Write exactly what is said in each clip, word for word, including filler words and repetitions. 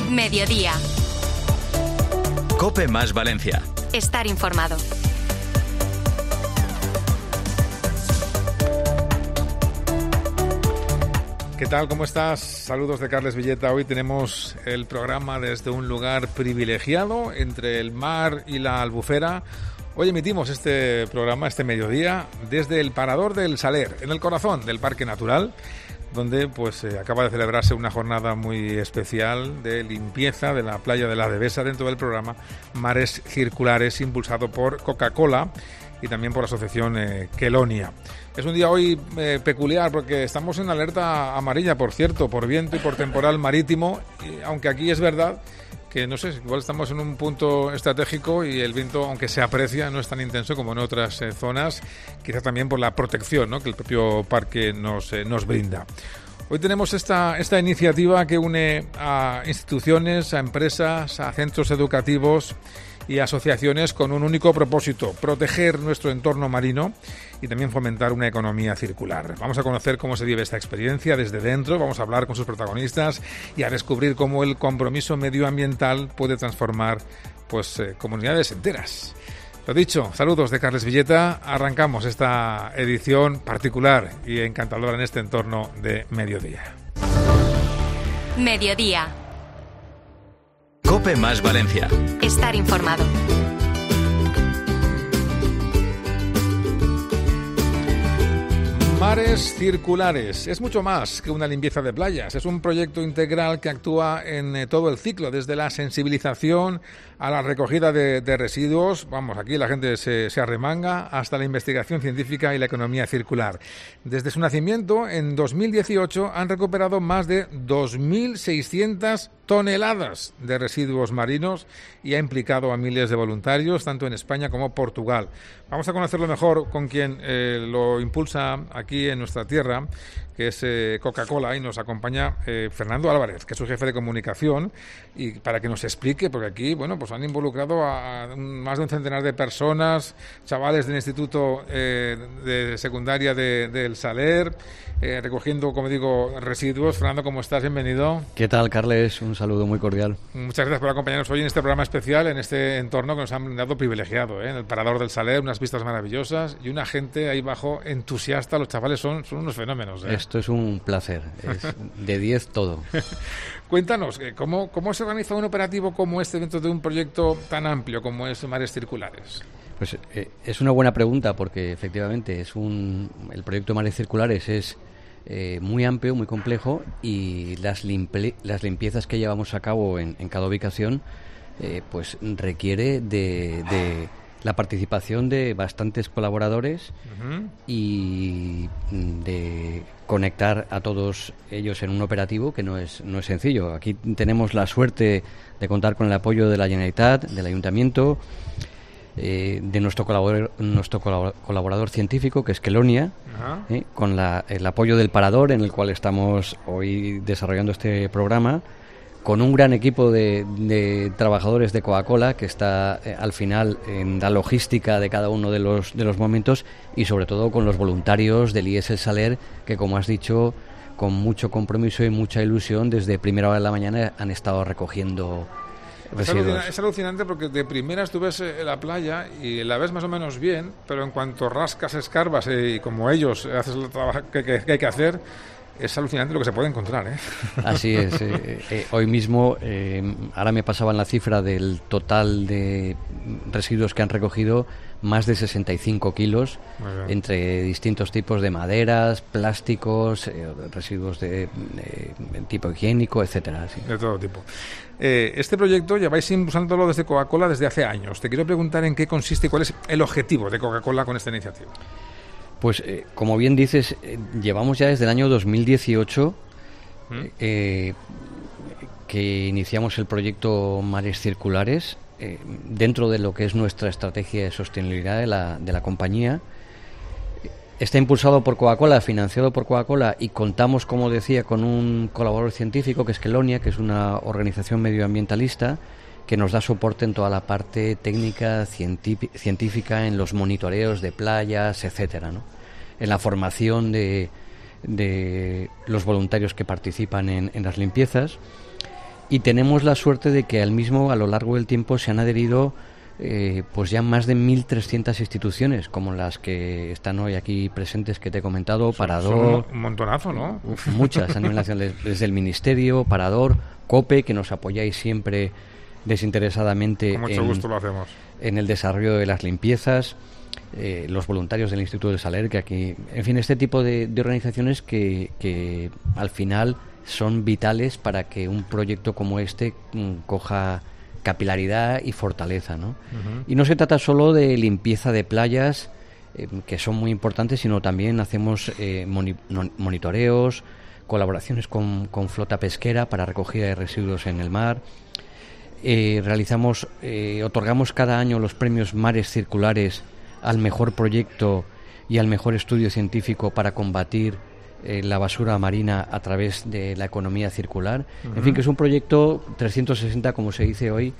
Mediodía. COPE más Valencia. Estar informado. ¿Qué tal? ¿Cómo estás? Saludos de Carles Villeta. Hoy tenemos el programa desde un lugar privilegiado entre el mar y la Albufera. Hoy emitimos este programa, este mediodía, desde el Parador del Saler, en el corazón del Parque Natural, donde pues eh, acaba de celebrarse una jornada muy especial de limpieza de la playa de la Devesa dentro del programa Mares Circulares, impulsado por Coca-Cola y también por la asociación eh, Kelonia. Es un día hoy eh, peculiar porque estamos en alerta amarilla, por cierto, por viento y por temporal marítimo, y, aunque aquí es verdad que, no sé, igual estamos en un punto estratégico y el viento, aunque se aprecia, no es tan intenso como en otras eh, zonas, quizá también por la protección, ¿no?, que el propio parque nos, eh, nos brinda. Hoy tenemos esta, esta iniciativa que une a instituciones, a empresas, a centros educativos y asociaciones con un único propósito: proteger nuestro entorno marino y también fomentar una economía circular. Vamos a conocer cómo se vive esta experiencia desde dentro, vamos a hablar con sus protagonistas y a descubrir cómo el compromiso medioambiental puede transformar pues eh, comunidades enteras. Lo dicho, saludos de Carles Villeta. Arrancamos esta edición particular y encantadora en este entorno de mediodía. Mediodía. COPE más Valencia. Estar informado. Mares Circulares es mucho más que una limpieza de playas. Es un proyecto integral que actúa en eh, todo el ciclo, desde la sensibilización a la recogida de, de residuos. Vamos, aquí la gente se, se arremanga, hasta la investigación científica y la economía circular. Desde su nacimiento, en dos mil dieciocho, han recuperado más de dos mil seiscientas toneladas de residuos marinos y ha implicado a miles de voluntarios, tanto en España como Portugal. Vamos a conocerlo mejor con quien eh, lo impulsa aquí en nuestra tierra, que es eh, Coca-Cola, y nos acompaña eh, Fernando Álvarez, que es su jefe de comunicación, y para que nos explique, porque aquí, bueno, pues han involucrado a, a un, más de un centenar de personas, chavales del Instituto eh, de Secundaria de, del Saler, eh, recogiendo, como digo, residuos. Fernando, ¿cómo estás? Bienvenido. ¿Qué tal, Carles? Un saludo muy cordial. Muchas gracias por acompañarnos hoy en este programa especial, en este entorno que nos han dado privilegiado, ¿eh? En el Parador del Saler, unas vistas maravillosas y una gente ahí bajo entusiasta. Los chavales son, son unos fenómenos, ¿eh? Esto es un placer, es de diez todo. Cuéntanos, ¿cómo, ¿cómo se organiza un operativo como este dentro de un proyecto tan amplio como es Mares Circulares? Pues eh, es una buena pregunta, porque efectivamente es un el proyecto Mares Circulares es eh, muy amplio, muy complejo, y las, limple, las limpiezas que llevamos a cabo en, en cada ubicación eh, pues requiere de... de la participación de bastantes colaboradores uh-huh. y de conectar a todos ellos en un operativo que no es no es sencillo. Aquí tenemos la suerte de contar con el apoyo de la Generalitat, del Ayuntamiento, eh, de nuestro colaborador, nuestro colaborador científico, que es Kelonia, uh-huh. eh, con la, el apoyo del Parador, en el cual estamos hoy desarrollando este programa, con un gran equipo de, de trabajadores de Coca-Cola que está eh, al final en la logística de cada uno de los de los momentos, y sobre todo con los voluntarios del I E S El Saler, que, como has dicho, con mucho compromiso y mucha ilusión, desde primera hora de la mañana han estado recogiendo residuos. Es, alucinante, es alucinante porque de primeras tú ves eh, la playa y la ves más o menos bien, pero en cuanto rascas, escarbas eh, y como ellos haces el trabajo que, que, que hay que hacer, es alucinante lo que se puede encontrar, ¿eh? Así es. Eh, eh, hoy mismo, eh, ahora me pasaban la cifra del total de residuos que han recogido, más de sesenta y cinco kilos, entre distintos tipos de maderas, plásticos, eh, residuos de, de, de tipo higiénico, etcétera. Sí. De todo tipo. Eh, este proyecto lleváis impulsándolo desde Coca-Cola desde hace años. Te quiero preguntar en qué consiste y cuál es el objetivo de Coca-Cola con esta iniciativa. Pues, eh, como bien dices, eh, llevamos ya desde el año dos mil dieciocho ¿Mm? eh, que iniciamos el proyecto Mares Circulares eh, dentro de lo que es nuestra estrategia de sostenibilidad de la, de la compañía. Está impulsado por Coca-Cola, financiado por Coca-Cola, y contamos, como decía, con un colaborador científico que es Kelonia, que es una organización medioambientalista que nos da soporte en toda la parte técnica, científica, en los monitoreos de playas, etcétera, ¿no? En la formación de, de los voluntarios que participan en, en las limpiezas. y tenemos la suerte de que al mismo, a lo largo del tiempo, se han adherido eh, pues ya más de mil trescientas instituciones, como las que están hoy aquí presentes que te he comentado, son, Parador... Son un montonazo, ¿no? Uf, muchas a nivel nacional, desde el Ministerio, Parador, COPE, que nos apoyáis siempre desinteresadamente. Con mucho en, gusto lo hacemos. En el desarrollo de las limpiezas, eh, los voluntarios del Instituto del Saler, que aquí... En fin, este tipo de, de organizaciones que, que al final son vitales para que un proyecto como este mm, coja capilaridad y fortaleza, ¿no? Uh-huh. Y no se trata solo de limpieza de playas, eh, que son muy importantes, sino también hacemos eh, moni- monitoreos, colaboraciones con, con flota pesquera para recogida de residuos en el mar. Eh, realizamos, eh, otorgamos cada año los premios Mares Circulares al mejor proyecto y al mejor estudio científico para combatir eh, la basura marina a través de la economía circular. Uh-huh. En fin, que es un proyecto trescientos sesenta, como se dice hoy,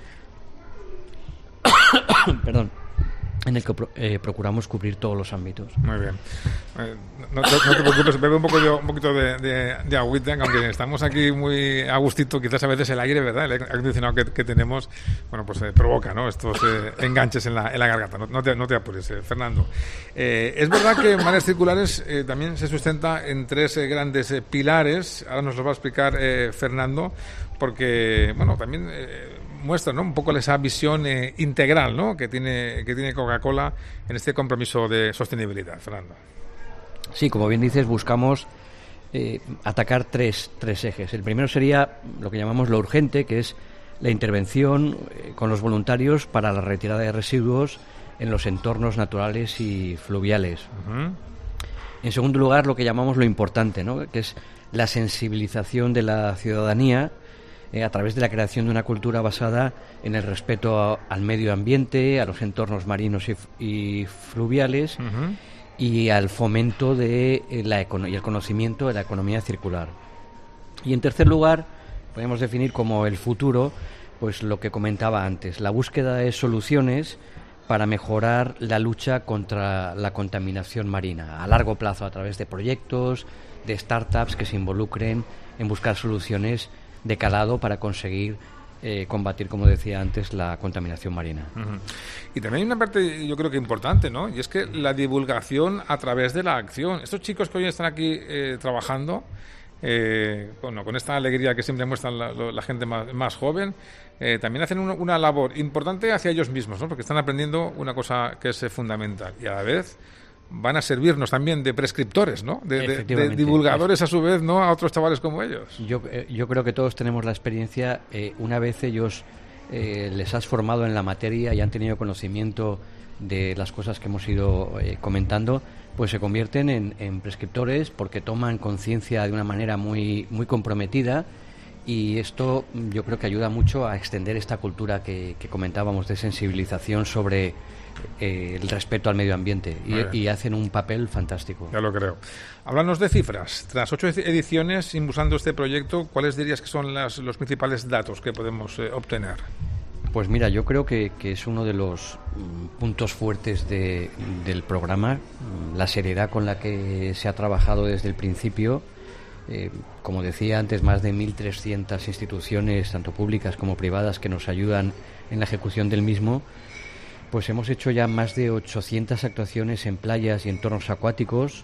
perdón, en el que pro, eh, procuramos cubrir todos los ámbitos. Muy bien. Eh, no, no, no te preocupes, bebe un, poco de, un poquito de, de, de agüita, aunque estamos aquí muy a gustito, quizás a veces el aire, ¿verdad? El aire acondicionado que, que tenemos, bueno, pues eh, provoca, ¿no?, estos eh, enganches en la, en la garganta. No, no, te, no te apures, eh, Fernando. Eh, es verdad que Mares Circulares eh, también se sustenta en tres eh, grandes eh, pilares. Ahora nos los va a explicar eh, Fernando, porque, bueno, también... Eh, muestra, ¿no?, un poco esa visión eh, integral, ¿no?, que tiene que tiene Coca-Cola en este compromiso de sostenibilidad. Fernando. Sí, como bien dices, buscamos eh, atacar tres, tres ejes. El primero sería lo que llamamos lo urgente, que es la intervención eh, con los voluntarios para la retirada de residuos en los entornos naturales y fluviales. Uh-huh. En segundo lugar, lo que llamamos lo importante, ¿no?, que es la sensibilización de la ciudadanía Eh, a través de la creación de una cultura basada en el respeto a, al medio ambiente, a los entornos marinos y, y fluviales, uh-huh, y al fomento de eh, la econo- y el conocimiento de la economía circular. Y en tercer lugar, podemos definir como el futuro, pues lo que comentaba antes, la búsqueda de soluciones para mejorar la lucha contra la contaminación marina a largo plazo, a través de proyectos, de startups que se involucren en buscar soluciones de calado para conseguir eh, combatir, como decía antes, la contaminación marina. Uh-huh. Y también hay una parte, yo creo que importante, ¿no?, y es que la divulgación a través de la acción. Estos chicos que hoy están aquí eh, trabajando, eh, bueno, con esta alegría que siempre muestra la, la gente más, más joven, eh, también hacen un, una labor importante hacia ellos mismos, ¿no?, porque están aprendiendo una cosa que es eh, fundamental, y a la vez van a servirnos también de prescriptores, ¿no?, de, de, de divulgadores a su vez, ¿no?, a otros chavales como ellos. Yo, eh, yo creo que todos tenemos la experiencia, eh, una vez ellos eh, les has formado en la materia y han tenido conocimiento de las cosas que hemos ido eh, comentando, pues se convierten en, en prescriptores porque toman conciencia de una manera muy, muy comprometida, y esto yo creo que ayuda mucho a extender esta cultura que, que comentábamos de sensibilización sobre Eh, el respeto al medio ambiente, y, y hacen un papel fantástico. Ya lo creo. Háblanos de cifras. Tras ocho ediciones impulsando este proyecto, ¿cuáles dirías que son las, los principales datos que podemos eh, obtener? Pues mira, yo creo que, que es uno de los mm, puntos fuertes de, del programa, mm, la seriedad con la que se ha trabajado desde el principio. Eh, como decía antes, más de mil trescientas instituciones, tanto públicas como privadas, que nos ayudan en la ejecución del mismo. Pues hemos hecho ya más de ochocientas actuaciones en playas y entornos acuáticos,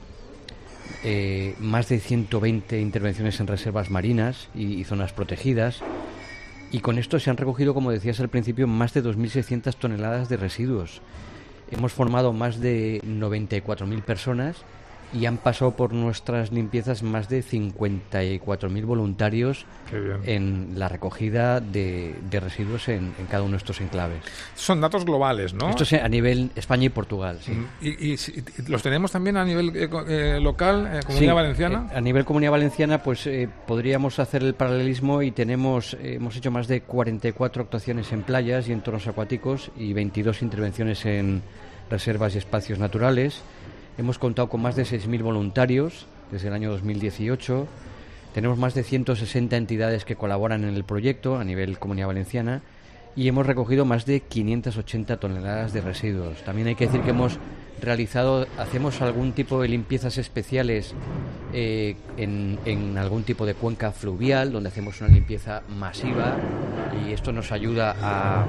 eh, más de ciento veinte intervenciones en reservas marinas y, y zonas protegidas, y con esto se han recogido, como decías al principio, más de dos mil seiscientas toneladas de residuos. Hemos formado más de noventa y cuatro mil personas y han pasado por nuestras limpiezas más de cincuenta y cuatro mil voluntarios en la recogida de, de residuos en, en cada uno de estos enclaves. Son datos globales, ¿no? Esto es a nivel España y Portugal, sí. ¿Y, y, y los tenemos también a nivel eh, eh, local, eh, Comunidad sí, Valenciana? Eh, a nivel Comunidad Valenciana, pues eh, podríamos hacer el paralelismo, y tenemos eh, hemos hecho más de cuarenta y cuatro actuaciones en playas y entornos acuáticos y veintidós intervenciones en reservas y espacios naturales. Hemos contado con más de seis mil voluntarios desde el año dos mil dieciocho. Tenemos más de ciento sesenta entidades que colaboran en el proyecto a nivel Comunidad Valenciana, y hemos recogido más de quinientas ochenta toneladas de residuos. También hay que decir que hemos realizado, hacemos algún tipo de limpiezas especiales eh, en, en algún tipo de cuenca fluvial, donde hacemos una limpieza masiva, y esto nos ayuda a,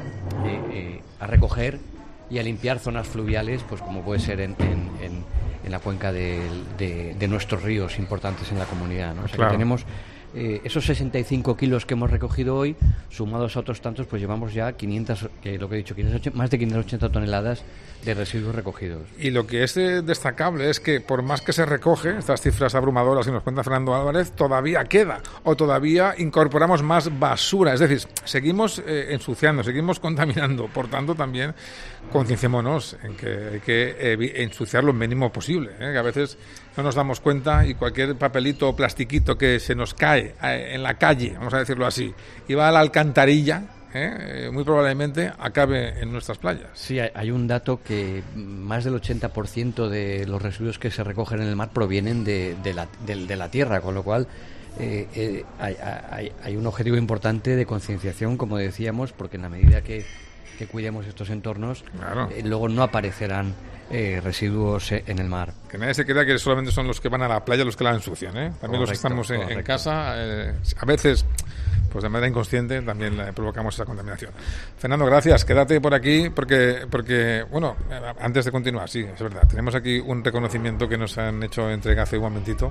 eh, eh, a recoger y a limpiar zonas fluviales, pues como puede ser en, en, en, en la cuenca de, de, de nuestros ríos importantes en la comunidad, ¿no? O sea, claro, que tenemos eh, esos sesenta y cinco kilos que hemos recogido hoy, sumados a otros tantos, pues llevamos ya quinientas, eh, lo que he dicho, quinientas ochenta, más de quinientas ochenta toneladas de residuos recogidos. Y lo que es eh, destacable es que por más que se recoge, estas cifras abrumadoras que nos cuenta Fernando Álvarez, todavía queda, o todavía incorporamos más basura, es decir, seguimos eh, ensuciando, seguimos contaminando. Por tanto, también concienciémonos en que hay que eh, ensuciar lo mínimo posible, ¿eh? Que a veces no nos damos cuenta y cualquier papelito o plastiquito que se nos cae eh, en la calle, vamos a decirlo así, y va a la alcantarilla, ¿eh? muy probablemente acabe en nuestras playas. Sí, hay un dato que más del ochenta por ciento de los residuos que se recogen en el mar provienen de, de, la, de, de la tierra, con lo cual eh, eh, hay, hay, hay un objetivo importante de concienciación, como decíamos, porque en la medida que, que cuidemos estos entornos, claro, eh, luego no aparecerán eh, residuos en el mar. Que nadie se crea que solamente son los que van a la playa los que la ensucian, ¿eh? También correcto, los que estamos en, en casa, eh, a veces pues de manera inconsciente también le provocamos esa contaminación. Fernando, gracias. Quédate por aquí porque, porque bueno, antes de continuar, sí, es verdad, tenemos aquí un reconocimiento que nos han hecho entrega hace un momentito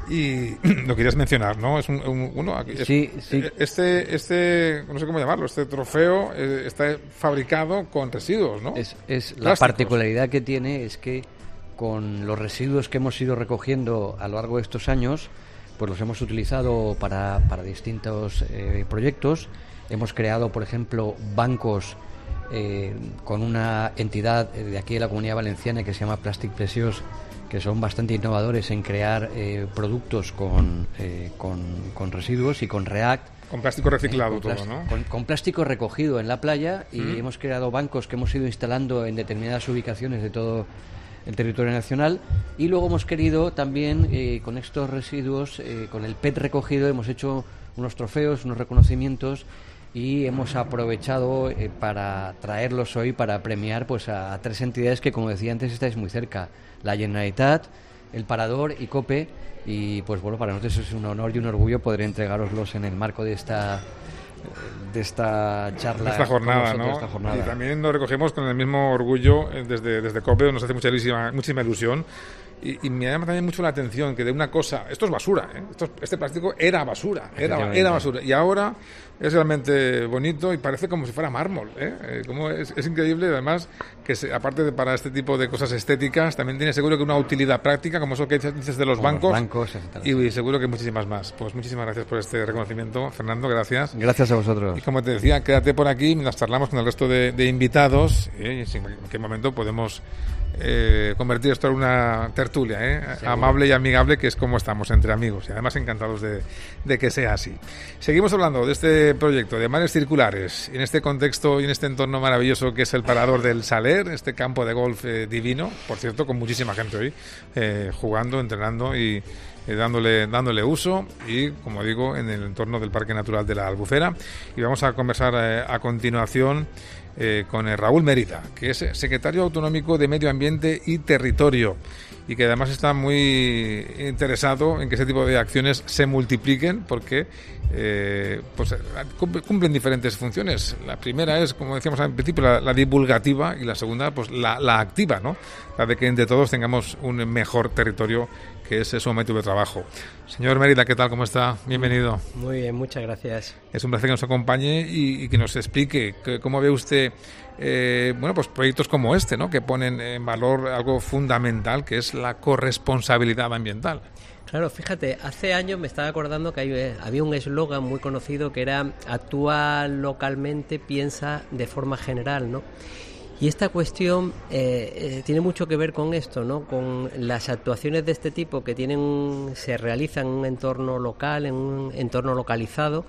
y lo querías mencionar, ¿no? Es un, un uno, es, sí, sí. Este, este, no sé cómo llamarlo, este trofeo eh, está fabricado con residuos, ¿no? Es, es la particularidad que tiene es que con los residuos que hemos ido recogiendo a lo largo de estos años, pues los hemos utilizado para, para distintos eh, proyectos. Hemos creado, por ejemplo, bancos eh, con una entidad de aquí de la Comunidad Valenciana que se llama Plastic Precious, que son bastante innovadores en crear eh, productos con, eh, con, con residuos y con React. Con plástico reciclado eh, con todo, ¿no? Con, con plástico recogido en la playa y ¿Mm? hemos creado bancos que hemos ido instalando en determinadas ubicaciones de todo el territorio nacional, y luego hemos querido también eh, con estos residuos, eh, con el P E T recogido, hemos hecho unos trofeos, unos reconocimientos, y hemos aprovechado eh, para traerlos hoy para premiar pues a, a tres entidades que, como decía antes, estáis muy cerca: la Generalitat, el Parador y COPE. Y pues bueno, para nosotros es un honor y un orgullo poder entregároslos en el marco de esta de esta charla, esta jornada, ¿no? Esta jornada. Y también nos recogemos con el mismo orgullo desde, desde COPE, nos hace muchísima, muchísima ilusión. Y, y me llama también mucho la atención que de una cosa, esto es basura, ¿eh? Esto, este plástico era basura, era, era basura, y ahora es realmente bonito y parece como si fuera mármol, ¿eh? Eh, como es, es increíble, además, que se, aparte de para este tipo de cosas estéticas, también tiene seguro que una utilidad práctica, como eso que dices de los como bancos, los bancos y, y seguro que muchísimas más. Pues muchísimas gracias por este reconocimiento, Fernando, gracias. Gracias a vosotros. Y como te decía, quédate por aquí mientras charlamos con el resto de, de invitados, ¿eh? Y en qué momento podemos Eh, convertir esto en una tertulia, ¿eh? amable y amigable, que es como estamos entre amigos, y además encantados de, de que sea así. Seguimos hablando de este proyecto de mares circulares en este contexto y en este entorno maravilloso que es el Parador del Saler, este campo de golf eh, divino, por cierto, con muchísima gente hoy eh, jugando, entrenando y eh, dándole, dándole uso, y como digo, en el entorno del Parque Natural de la Albufera. Y vamos a conversar eh, a continuación Eh, con eh, Raúl Mérida, que es secretario autonómico de Medio Ambiente y Territorio, y que además está muy interesado en que ese tipo de acciones se multipliquen, porque eh, pues cumplen diferentes funciones. La primera es, como decíamos al principio, la, la divulgativa, y la segunda, pues la, la activa, ¿no? La de que entre todos tengamos un mejor territorio, que es su momento de trabajo. Señor Mérida, ¿qué tal? ¿Cómo está? Bienvenido. Muy bien, muchas gracias. Es un placer que nos acompañe y, y que nos explique que, cómo ve usted eh, bueno, pues proyectos como este, ¿no? Que ponen en valor algo fundamental, que es la corresponsabilidad ambiental. Claro, fíjate, hace años me estaba acordando que hay, había un eslogan muy conocido que era: actúa localmente, piensa de forma general, ¿no? Y esta cuestión eh, eh, tiene mucho que ver con esto, ¿no? Con las actuaciones de este tipo que tienen, se realizan en un entorno local, en un entorno localizado,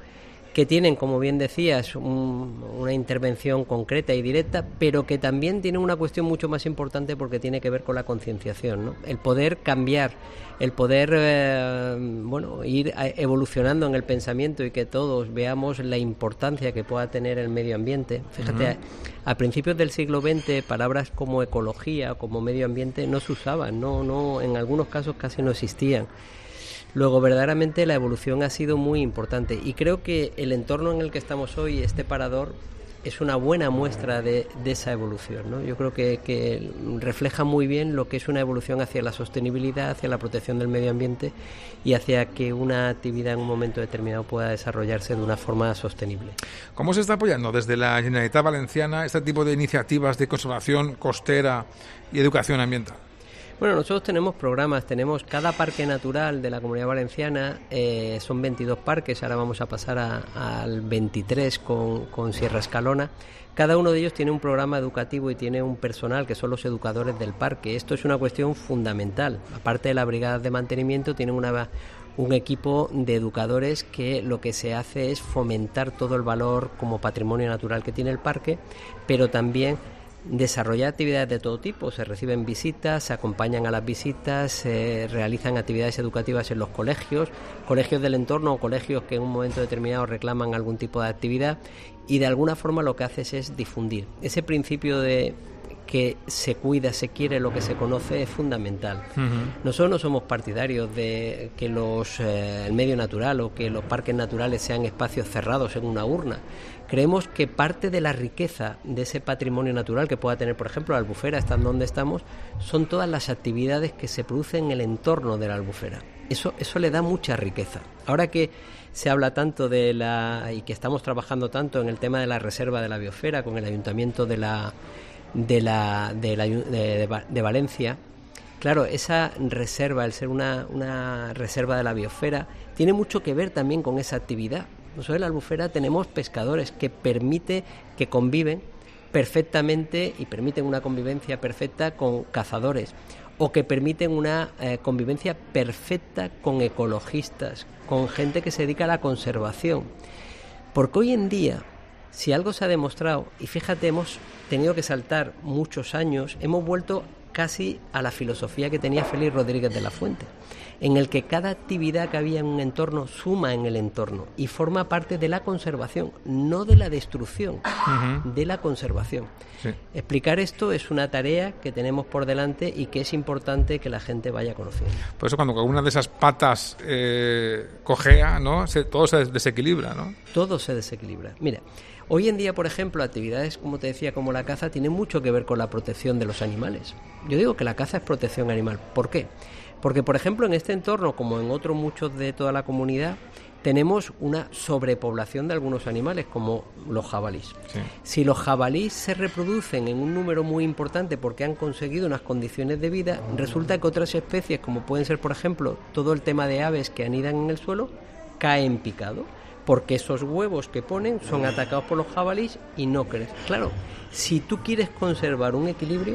que tienen, como bien decías, un, una intervención concreta y directa, pero que también tienen una cuestión mucho más importante porque tiene que ver con la concienciación, ¿no? El poder cambiar, el poder eh, bueno, ir evolucionando en el pensamiento y que todos veamos la importancia que pueda tener el medio ambiente. Fíjate, uh-huh. a, a principios del siglo veinte palabras como ecología, como medio ambiente no se usaban, no, no, en algunos casos casi no existían. Luego, verdaderamente la evolución ha sido muy importante y creo que el entorno en el que estamos hoy, este parador, es una buena muestra de, de esa evolución, ¿no? Yo creo que, que refleja muy bien lo que es una evolución hacia la sostenibilidad, hacia la protección del medio ambiente y hacia que una actividad en un momento determinado pueda desarrollarse de una forma sostenible. ¿Cómo se está apoyando desde la Generalitat Valenciana este tipo de iniciativas de conservación costera y educación ambiental? Bueno, nosotros tenemos programas, tenemos cada parque natural de la Comunidad Valenciana, eh, son veintidós parques, ahora vamos a pasar a, al veintitrés con, con Sierra Escalona. Cada uno de ellos tiene un programa educativo y tiene un personal que son los educadores del parque. Esto es una cuestión fundamental. Aparte de la brigada de mantenimiento, tienen una, un equipo de educadores que lo que se hace es fomentar todo el valor como patrimonio natural que tiene el parque, pero también desarrollar actividades de todo tipo. Se reciben visitas, se acompañan a las visitas, se realizan actividades educativas en los colegios, colegios del entorno o colegios que en un momento determinado reclaman algún tipo de actividad, y de alguna forma lo que haces es difundir. Ese principio de que se cuida, se quiere lo que se conoce es fundamental. Uh-huh. Nosotros no somos partidarios de que los eh, el medio natural o que los parques naturales sean espacios cerrados en una urna. Creemos que parte de la riqueza de ese patrimonio natural que pueda tener, por ejemplo, la Albufera, estando donde estamos, son todas las actividades que se producen en el entorno de la Albufera. Eso, eso le da mucha riqueza. Ahora que se habla tanto de la y que estamos trabajando tanto en el tema de la reserva de la biosfera con el Ayuntamiento de la de la de, la, de, de, de Valencia, claro, esa reserva, el ser una, una reserva de la biosfera, tiene mucho que ver también con esa actividad. Nosotros en la Albufera tenemos pescadores que permite que conviven perfectamente y permiten una convivencia perfecta con cazadores, o que permiten una eh, convivencia perfecta con ecologistas, con gente que se dedica a la conservación. Porque hoy en día, si algo se ha demostrado, y fíjate, hemos tenido que saltar muchos años, hemos vuelto casi a la filosofía que tenía Félix Rodríguez de la Fuente, en el que cada actividad que había en un entorno suma en el entorno y forma parte de la conservación, no de la destrucción, uh-huh. de la conservación. Sí. Explicar esto es una tarea que tenemos por delante y que es importante que la gente vaya conociendo. Por eso cuando una de esas patas eh, cojea, ¿no? Se, todo se desequilibra, ¿no? Todo se desequilibra. Mira, hoy en día, por ejemplo, actividades, como te decía, como la caza, tienen mucho que ver con la protección de los animales. Yo digo que la caza es protección animal. ¿Por qué? Porque, por ejemplo, en este entorno, como en otros muchos de toda la comunidad, tenemos una sobrepoblación de algunos animales, como los jabalíes. Sí. Si los jabalíes se reproducen en un número muy importante porque han conseguido unas condiciones de vida, resulta que otras especies, como pueden ser, por ejemplo, todo el tema de aves que anidan en el suelo, caen picado, porque esos huevos que ponen son atacados por los jabalíes y no crecen. Claro, si tú quieres conservar un equilibrio,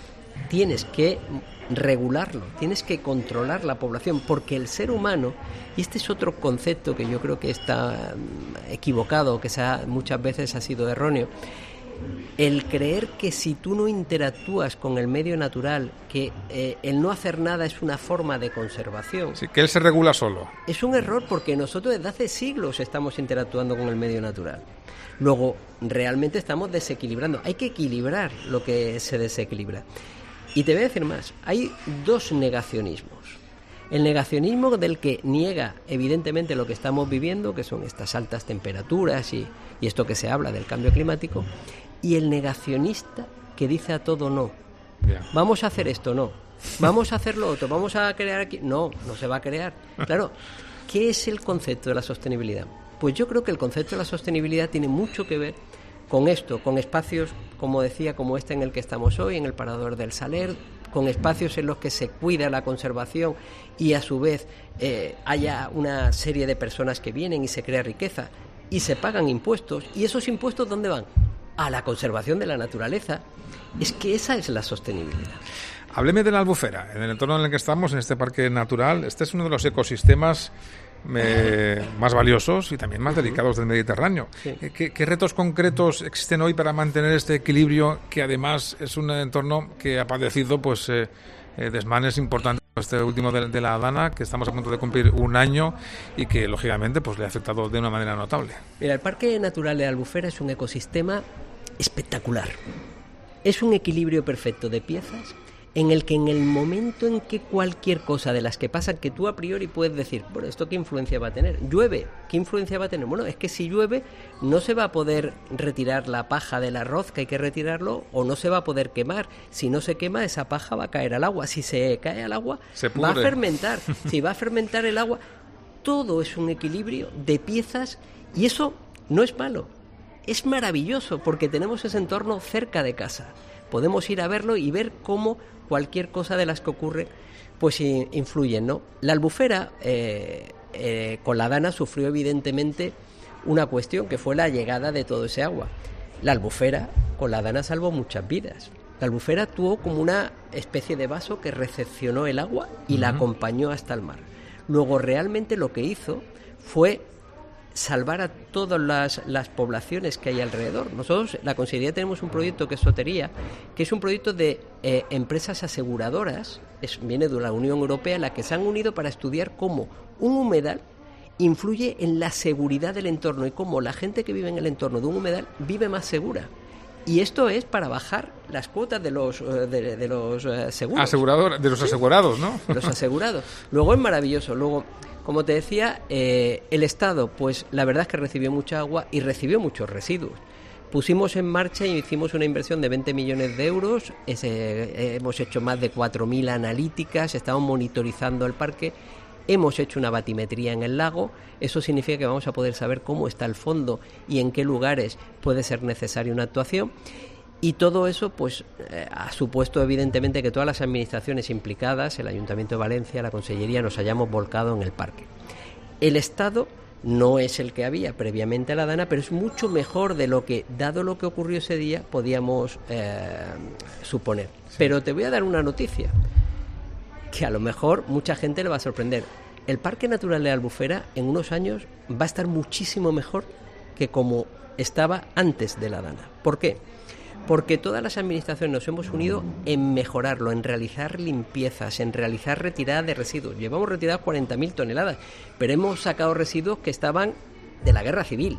tienes que regularlo, tienes que controlar la población, porque el ser humano, y este es otro concepto que yo creo que está equivocado, que se ha, muchas veces ha sido erróneo, el creer que si tú no interactúas con el medio natural, que eh, el no hacer nada es una forma de conservación. Sí, que él se regula solo. Es un error, porque nosotros desde hace siglos estamos interactuando con el medio natural. Luego, realmente estamos desequilibrando. Hay que equilibrar lo que se desequilibra. Y te voy a decir más, hay dos negacionismos. El negacionismo del que niega evidentemente lo que estamos viviendo, que son estas altas temperaturas y, y esto que se habla del cambio climático, y el negacionista que dice a todo no. Yeah. Vamos a hacer esto, no. Vamos a hacer lo otro, vamos a crear aquí. No, no se va a crear. Claro, ¿qué es el concepto de la sostenibilidad? Pues yo creo que el concepto de la sostenibilidad tiene mucho que ver con esto, con espacios, como decía, como este en el que estamos hoy, en el Parador del Saler, con espacios en los que se cuida la conservación y a su vez eh, haya una serie de personas que vienen y se crea riqueza y se pagan impuestos. ¿Y esos impuestos dónde van? A la conservación de la naturaleza. Es que esa es la sostenibilidad. Hábleme de la Albufera, en el entorno en el que estamos, en este parque natural. Este es uno de los ecosistemas eh, más valiosos y también más delicados del Mediterráneo. Sí. ¿Qué, ¿Qué retos concretos existen hoy para mantener este equilibrio, que además es un entorno que ha padecido pues eh, eh, desmanes importantes? Este último de, de la Dana, que estamos a punto de cumplir un año y que lógicamente pues le ha afectado de una manera notable. Mira, el Parque Natural de la Albufera es un ecosistema espectacular. Es un equilibrio perfecto de piezas en el que en el momento en que cualquier cosa de las que pasan, que tú a priori puedes decir, bueno, ¿esto qué influencia va a tener? ¿Llueve? ¿Qué influencia va a tener? Bueno, es que si llueve no se va a poder retirar la paja del arroz, que hay que retirarlo, o no se va a poder quemar. Si no se quema, esa paja va a caer al agua. Si se cae al agua, se va a fermentar. Si va a fermentar el agua, todo es un equilibrio de piezas y eso no es malo. Es maravilloso porque tenemos ese entorno cerca de casa. Podemos ir a verlo y ver cómo cualquier cosa de las que ocurre pues influyen, ¿no? La Albufera eh, eh, con la Dana sufrió evidentemente una cuestión, que fue la llegada de todo ese agua. La Albufera con la Dana salvó muchas vidas. La Albufera actuó como una especie de vaso que recepcionó el agua y uh-huh. la acompañó hasta el mar. Luego realmente lo que hizo fue salvar a todas las, las poblaciones que hay alrededor. Nosotros, la Consellería, tenemos un proyecto que es Sotería, que es un proyecto de eh, empresas aseguradoras, es, viene de la Unión Europea, en la que se han unido para estudiar cómo un humedal influye en la seguridad del entorno y cómo la gente que vive en el entorno de un humedal vive más segura. Y esto es para bajar las cuotas de los de, de los uh, seguros. Asegurador, de los ¿Sí? asegurados, ¿no? De los asegurados. Luego es maravilloso. Luego, como te decía, eh, el Estado, pues la verdad es que recibió mucha agua y recibió muchos residuos. Pusimos en marcha y hicimos una inversión de veinte millones de euros. Ese, eh, hemos hecho más de cuatro mil analíticas, estamos monitorizando el parque. Hemos hecho una batimetría en el lago, eso significa que vamos a poder saber cómo está el fondo y en qué lugares puede ser necesaria una actuación. Y todo eso pues eh, ha supuesto evidentemente que todas las administraciones implicadas, el Ayuntamiento de Valencia, la Consellería, nos hayamos volcado en el parque. El Estado no es el que había previamente a la Dana, pero es mucho mejor de lo que, dado lo que ocurrió ese día, podíamos eh, suponer. Sí. Pero te voy a dar una noticia que a lo mejor mucha gente le va a sorprender. El Parque Natural de la Albufera en unos años va a estar muchísimo mejor que como estaba antes de la Dana. ¿Por qué? Porque todas las administraciones nos hemos unido en mejorarlo, en realizar limpiezas, en realizar retirada de residuos. Llevamos retiradas cuarenta mil toneladas, pero hemos sacado residuos que estaban de la guerra civil.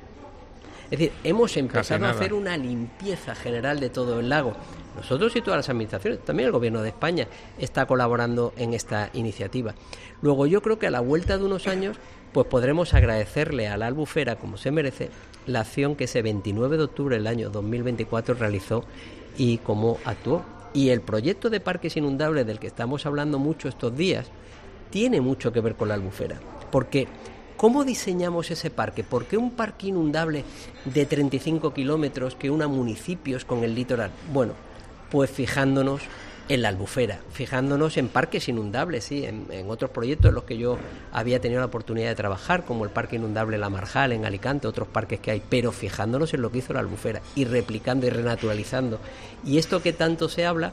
Es decir, hemos empezado a hacer una limpieza general de todo el lago. Nosotros y todas las administraciones, también el Gobierno de España está colaborando en esta iniciativa. Luego yo creo que a la vuelta de unos años pues podremos agradecerle a la Albufera, como se merece, la acción que ese veintinueve de octubre del año dos mil veinticuatro realizó y cómo actuó. Y el proyecto de parques inundables del que estamos hablando mucho estos días tiene mucho que ver con la Albufera, porque ¿cómo diseñamos ese parque? ¿Por qué un parque inundable de treinta y cinco kilómetros que una municipios con el litoral? Bueno, pues fijándonos en la Albufera, fijándonos en parques inundables, sí, en, en otros proyectos en los que yo había tenido la oportunidad de trabajar, como el Parque Inundable La Marjal en Alicante, otros parques que hay, pero fijándonos en lo que hizo la Albufera y replicando y renaturalizando. Y esto que tanto se habla,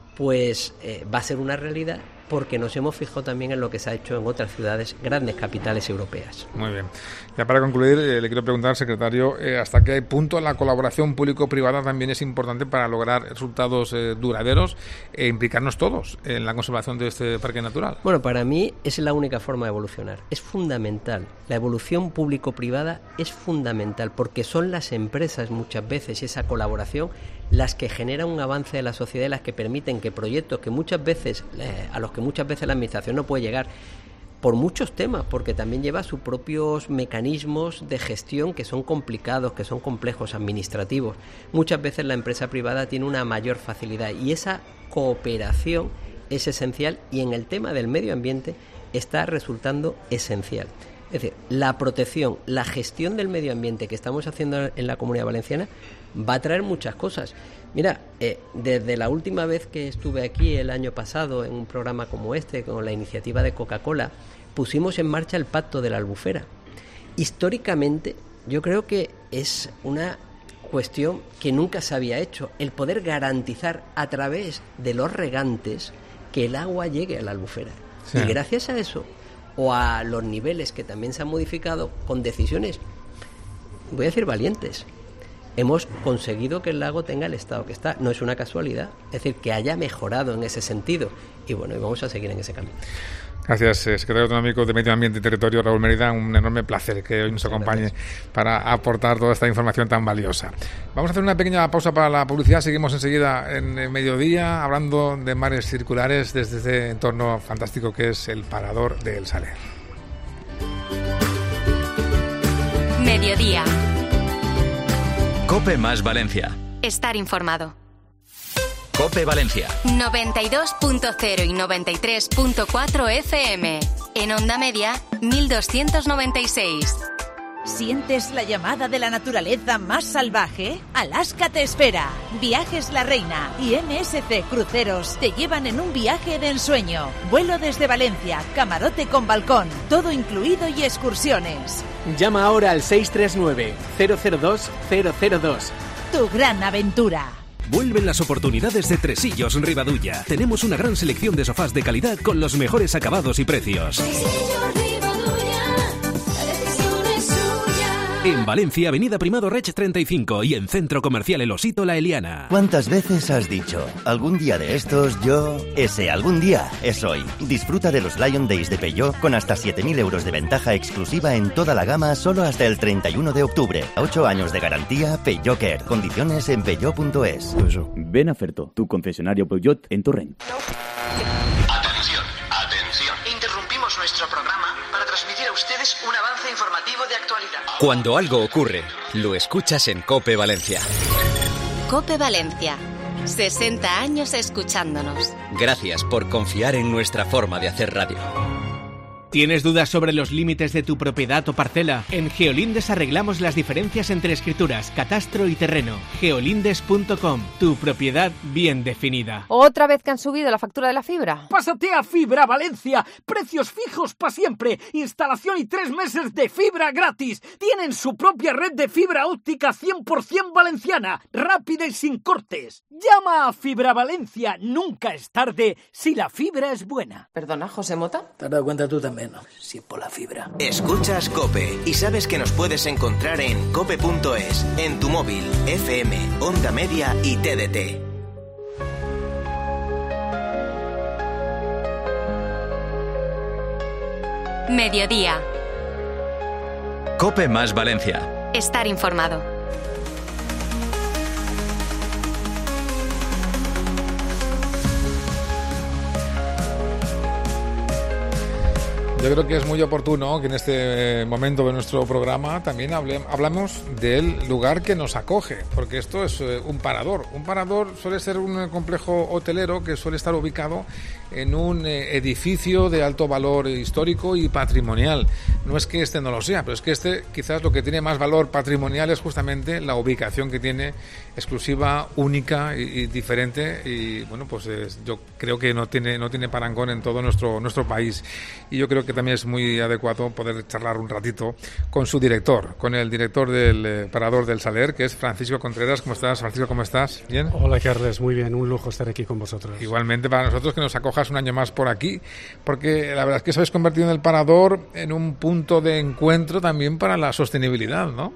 pues eh, va a ser una realidad, porque nos hemos fijado también en lo que se ha hecho en otras ciudades, grandes capitales europeas. Muy bien. Ya para concluir, eh, le quiero preguntar al secretario, eh, ¿hasta qué punto la colaboración público-privada también es importante para lograr resultados eh, duraderos e implicarnos todos en la conservación de este parque natural? Bueno, para mí es la única forma de evolucionar. Es fundamental. La evolución público-privada es fundamental, porque son las empresas muchas veces y esa colaboración las que generan un avance de la sociedad y las que permiten que proyectos que muchas veces eh, a los que muchas veces la administración no puede llegar por muchos temas, porque también lleva sus propios mecanismos de gestión que son complicados, que son complejos, administrativos. Muchas veces la empresa privada tiene una mayor facilidad y esa cooperación es esencial, y en el tema del medio ambiente está resultando esencial. Es decir, la protección, la gestión del medio ambiente que estamos haciendo en la Comunidad Valenciana va a traer muchas cosas. Mira, eh, desde la última vez que estuve aquí el año pasado en un programa como este, con la iniciativa de Coca-Cola, pusimos en marcha el Pacto de la Albufera. Históricamente, yo creo que es una cuestión que nunca se había hecho, el poder garantizar a través de los regantes que el agua llegue a la Albufera. Sí. Y gracias a eso o a los niveles que también se han modificado con decisiones, voy a decir valientes, hemos conseguido que el lago tenga el estado que está. No es una casualidad, es decir, que haya mejorado en ese sentido. Y bueno, y vamos a seguir en ese camino. Gracias, secretario autonómico de Medio Ambiente y Territorio, Raúl Mérida. Un enorme placer que hoy nos Muchas acompañe gracias. para aportar toda esta información tan valiosa. Vamos a hacer una pequeña pausa para la publicidad. Seguimos enseguida en el mediodía hablando de mares circulares desde este entorno fantástico que es el Parador del Saler. Mediodía. COPE más Valencia. Estar informado. COPE Valencia. noventa y dos punto cero y noventa y tres punto cuatro F M. En onda media, mil doscientos noventa y seis. ¿Sientes la llamada de la naturaleza más salvaje? Alaska te espera. Viajes La Reina y M S C Cruceros te llevan en un viaje de ensueño. Vuelo desde Valencia, camarote con balcón, todo incluido y excursiones. Llama ahora al seis tres nueve, cero cero dos, cero cero dos. Tu gran aventura. Vuelven las oportunidades de Tresillos Ribadulla. Tenemos una gran selección de sofás de calidad con los mejores acabados y precios. En Valencia, Avenida Primado Reig treinta y cinco y en Centro Comercial El Osito La Eliana. ¿Cuántas veces has dicho, algún día de estos yo... Ese algún día es hoy. Disfruta de los Lion Days de Peugeot con hasta siete mil euros de ventaja exclusiva en toda la gama solo hasta el treinta y uno de octubre. ocho años de garantía Peugeot Care. Condiciones en peugeot punto es. Ven a Ferto, tu concesionario Peugeot en Torrent. Atención, atención. Interrumpimos nuestro programa para transmitir a ustedes un avance informativo de actualidad. Cuando algo ocurre, lo escuchas en COPE Valencia. COPE Valencia. sesenta años escuchándonos. Gracias por confiar en nuestra forma de hacer radio. ¿Tienes dudas sobre los límites de tu propiedad o parcela? En Geolindes arreglamos las diferencias entre escrituras, catastro y terreno. geolindes punto com, tu propiedad bien definida. ¿Otra vez que han subido la factura de la fibra? Pásate a Fibra Valencia. Precios fijos para siempre. Instalación y tres meses de fibra gratis. Tienen su propia red de fibra óptica cien por ciento valenciana, rápida y sin cortes. Llama a Fibra Valencia. Nunca es tarde si la fibra es buena. Perdona, José Mota. ¿Te has dado cuenta tú también? Si por la fibra. Escuchas COPE y sabes que nos puedes encontrar en cope punto es, en tu móvil, F M, onda media y T D T. Mediodía. COPE más Valencia. Estar informado. Yo creo que es muy oportuno que en este momento de nuestro programa también hable, hablamos del lugar que nos acoge, porque esto es un parador. Un parador suele ser un complejo hotelero que suele estar ubicado en un edificio de alto valor histórico y patrimonial. No es que este no lo sea, pero es que este quizás lo que tiene más valor patrimonial es justamente la ubicación que tiene, exclusiva, única y, y diferente, y bueno, pues es, yo creo que no tiene no tiene parangón en todo nuestro nuestro país, y yo creo que también es muy adecuado poder charlar un ratito con su director, con el director del eh, Parador del Saler, que es Francisco Contreras. ¿Cómo estás, Francisco? ¿Cómo estás? ¿Bien? Hola, Carles, muy bien, un lujo estar aquí con vosotros. Igualmente para nosotros, que nos acojas un año más por aquí, porque la verdad es que os habéis convertido en el Parador en un punto de encuentro también para la sostenibilidad, ¿no?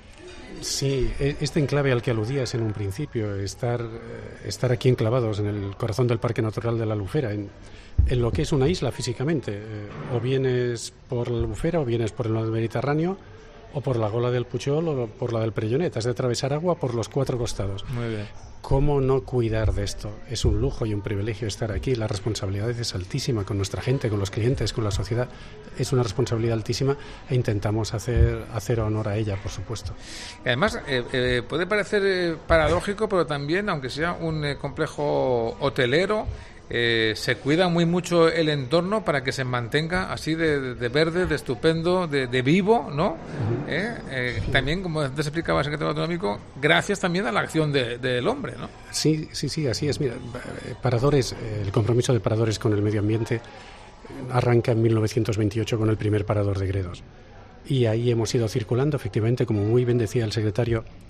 Sí, este enclave al que aludías en un principio, estar, estar aquí enclavados en el corazón del Parque Natural de la Albufera, en, en lo que es una isla físicamente, eh, o vienes por la Albufera o vienes por el Mediterráneo, o por la Gola del Puchol o por la del Prellonet, has de atravesar agua por los cuatro costados. Muy bien. ¿Cómo no cuidar de esto? Es un lujo y un privilegio estar aquí. La responsabilidad es altísima con nuestra gente, con los clientes, con la sociedad. Es una responsabilidad altísima e intentamos hacer, hacer honor a ella, por supuesto. Y además, eh, eh, puede parecer eh, paradójico, pero también, aunque sea un eh, complejo hotelero, Eh, se cuida muy mucho el entorno para que se mantenga así de, de verde, de estupendo, de, de vivo, ¿no? Uh-huh. ¿Eh? Eh, sí. También, como antes explicaba el secretario autonómico, gracias también a la acción de, del hombre, ¿no? Sí, sí, sí, así es. Mira, Paradores, el compromiso de Paradores con el medio ambiente arranca en mil novecientos veintiocho con el primer parador de Gredos. Y ahí hemos ido circulando, efectivamente, como muy bien decía el secretario,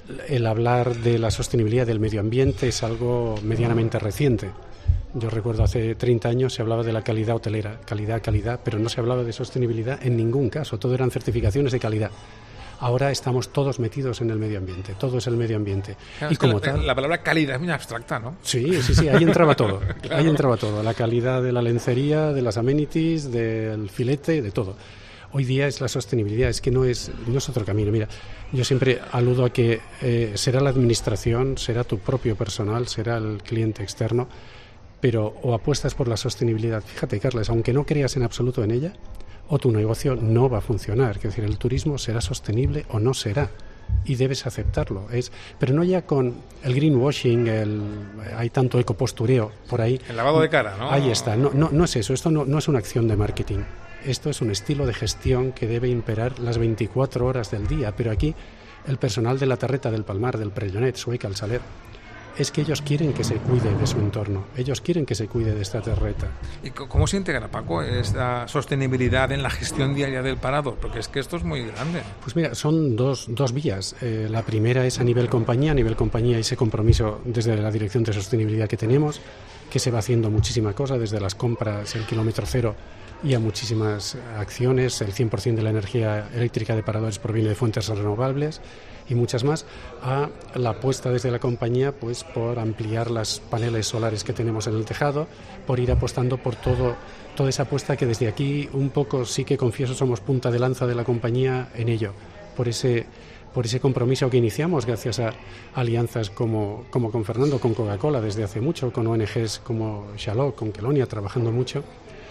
el hablar de la sostenibilidad del medio ambiente es algo medianamente reciente. Yo recuerdo hace treinta años se hablaba de la calidad hotelera, calidad, calidad, pero no se hablaba de sostenibilidad en ningún caso, todo eran certificaciones de calidad. Ahora estamos todos metidos en el medio ambiente, todo es el medio ambiente. Claro, y como la, tal, la palabra calidad es muy abstracta, ¿no? Sí, sí, sí, ahí entraba todo, Claro. ahí entraba todo, la calidad de la lencería, de las amenities, del filete, de todo. Hoy día es la sostenibilidad, es que no es, no es otro camino. Mira, yo siempre aludo a que eh, será la administración, será tu propio personal, será el cliente externo, pero o apuestas por la sostenibilidad. Fíjate, Carles, aunque no creas en absoluto en ella, o tu negocio no va a funcionar. Es decir, el turismo será sostenible o no será, y debes aceptarlo. Es, pero no ya con el greenwashing, el, hay tanto ecopostureo por ahí. El lavado de cara, ¿no? Ahí está. No, no, no es eso. Esto no, no es una acción de marketing. Esto es un estilo de gestión que debe imperar las veinticuatro horas del día. Pero aquí el personal de la Terreta del Palmar, del Prellonet, Sueca, el Saler, es que ellos quieren que se cuide de su entorno, ellos quieren que se cuide de esta terreta. ¿Y cómo se integra, Paco, esta sostenibilidad en la gestión diaria del parador? Porque es que esto es muy grande. Pues mira, son dos, dos vías. Eh, la primera es a nivel compañía, a nivel compañía ese compromiso desde la dirección de sostenibilidad que tenemos, que se va haciendo muchísima cosa, desde las compras, el kilómetro cero y a muchísimas acciones. El cien por ciento de la energía eléctrica de paradores proviene de fuentes renovables y muchas más, a la apuesta desde la compañía pues por ampliar las paneles solares que tenemos en el tejado, por ir apostando por todo toda esa apuesta que desde aquí un poco sí que confieso somos punta de lanza de la compañía en ello, por ese por ese compromiso que iniciamos gracias a alianzas como, como con Fernando, con Coca-Cola desde hace mucho, con O N Ges como Xaló, con Kelonia trabajando mucho,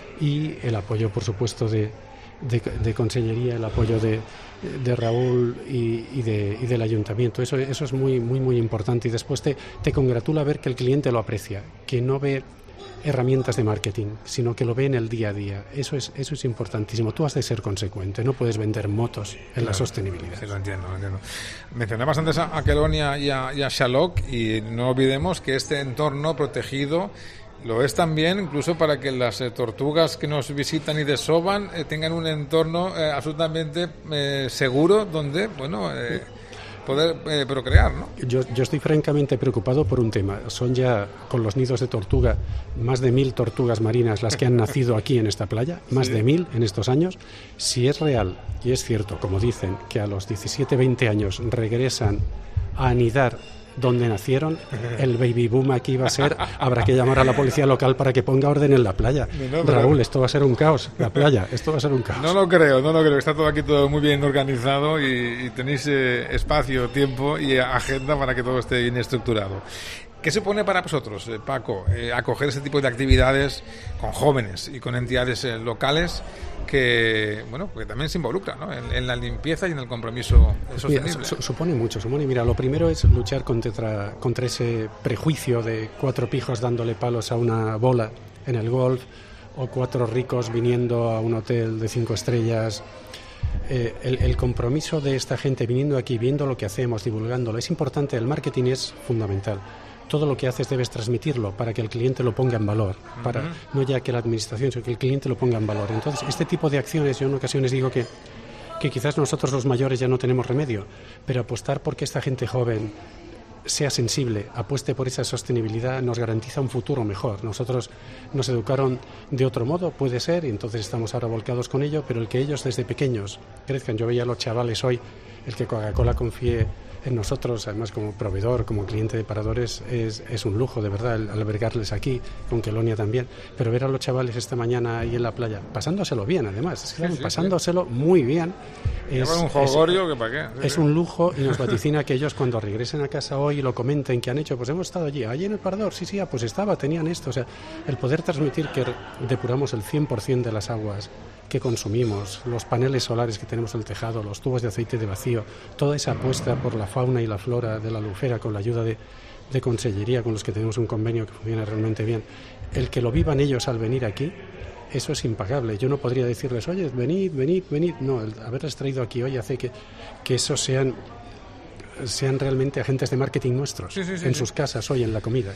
y el apoyo por supuesto de De, de Consellería, el apoyo de, de Raúl y, y, de, y del Ayuntamiento. Eso, eso es muy, muy, muy importante. Y después te, te congratula ver que el cliente lo aprecia, que no ve herramientas de marketing, sino que lo ve en el día a día. Eso es, eso es importantísimo. Tú has de ser consecuente, no puedes vender motos en claro, la sostenibilidad. Sí, lo entiendo, lo entiendo. Mencionabas antes a, a Kelonia y a, y a Xaloc, y no olvidemos que este entorno protegido lo es también incluso para que las eh, tortugas que nos visitan y desoban eh, tengan un entorno eh, absolutamente eh, seguro donde, bueno, eh, poder eh, procrear, ¿no? Yo, yo estoy francamente preocupado por un tema. Son ya, con los nidos de tortuga, más de mil tortugas marinas las que han nacido aquí en esta playa, más sí. de mil en estos años. Si es real, y es cierto, como dicen, que a los diecisiete, veinte años regresan a anidar donde nacieron, el baby boom aquí va a ser, habrá que llamar a la policía local para que ponga orden en la playa. No, no, Raúl, esto va a ser un caos, la playa, esto va a ser un caos. No lo creo, no lo creo, está todo aquí todo muy bien organizado y, y tenéis eh, espacio, tiempo y agenda para que todo esté bien estructurado. ¿Qué supone para vosotros, eh, Paco, eh, acoger ese tipo de actividades con jóvenes y con entidades eh, locales que, bueno, que también se involucran, ¿no? en, en la limpieza y en el compromiso sostenible? Mira, su, supone mucho, supone. Mira, lo primero es luchar contra, contra ese prejuicio de cuatro pijos dándole palos a una bola en el golf o cuatro ricos viniendo a un hotel de cinco estrellas. Eh, el, el compromiso de esta gente viniendo aquí, viendo lo que hacemos, divulgándolo, es importante. El marketing es fundamental. Todo lo que haces debes transmitirlo para que el cliente lo ponga en valor, para, uh-huh. no ya que la administración, sino que el cliente lo ponga en valor. Entonces, este tipo de acciones, yo en ocasiones digo que, que quizás nosotros los mayores ya no tenemos remedio, pero apostar porque esta gente joven sea sensible, apueste por esa sostenibilidad, nos garantiza un futuro mejor. Nosotros nos educaron de otro modo, puede ser, y entonces estamos ahora volcados con ello, pero el que ellos desde pequeños crezcan, yo veía a los chavales hoy, el que Coca-Cola confíe en nosotros, además como proveedor, como cliente de paradores, es, es un lujo, de verdad, el albergarles aquí, con Kelonia también, pero ver a los chavales esta mañana ahí en la playa, pasándoselo bien además, es que sí, sí, pasándoselo sí. muy bien. Es un jolgorio que para qué. Sí, es sí. un lujo y nos vaticina que ellos cuando regresen a casa hoy y lo comenten que han hecho, pues hemos estado allí, allí en el parador, sí, sí, ah, pues estaba, tenían esto, o sea, el poder transmitir que depuramos el cien por ciento de las aguas que consumimos, los paneles solares que tenemos en el tejado, los tubos de aceite de vacío, toda esa apuesta por la fauna y la flora de la Albufera con la ayuda de, de Consellería, con los que tenemos un convenio que funciona realmente bien, el que lo vivan ellos al venir aquí, eso es impagable. Yo no podría decirles, oye, venid, venid, venid. No, el haberles traído aquí hoy hace que, que esos sean, sean realmente agentes de marketing nuestros, sí, sí, sí, en sí. sus casas hoy, en la comida.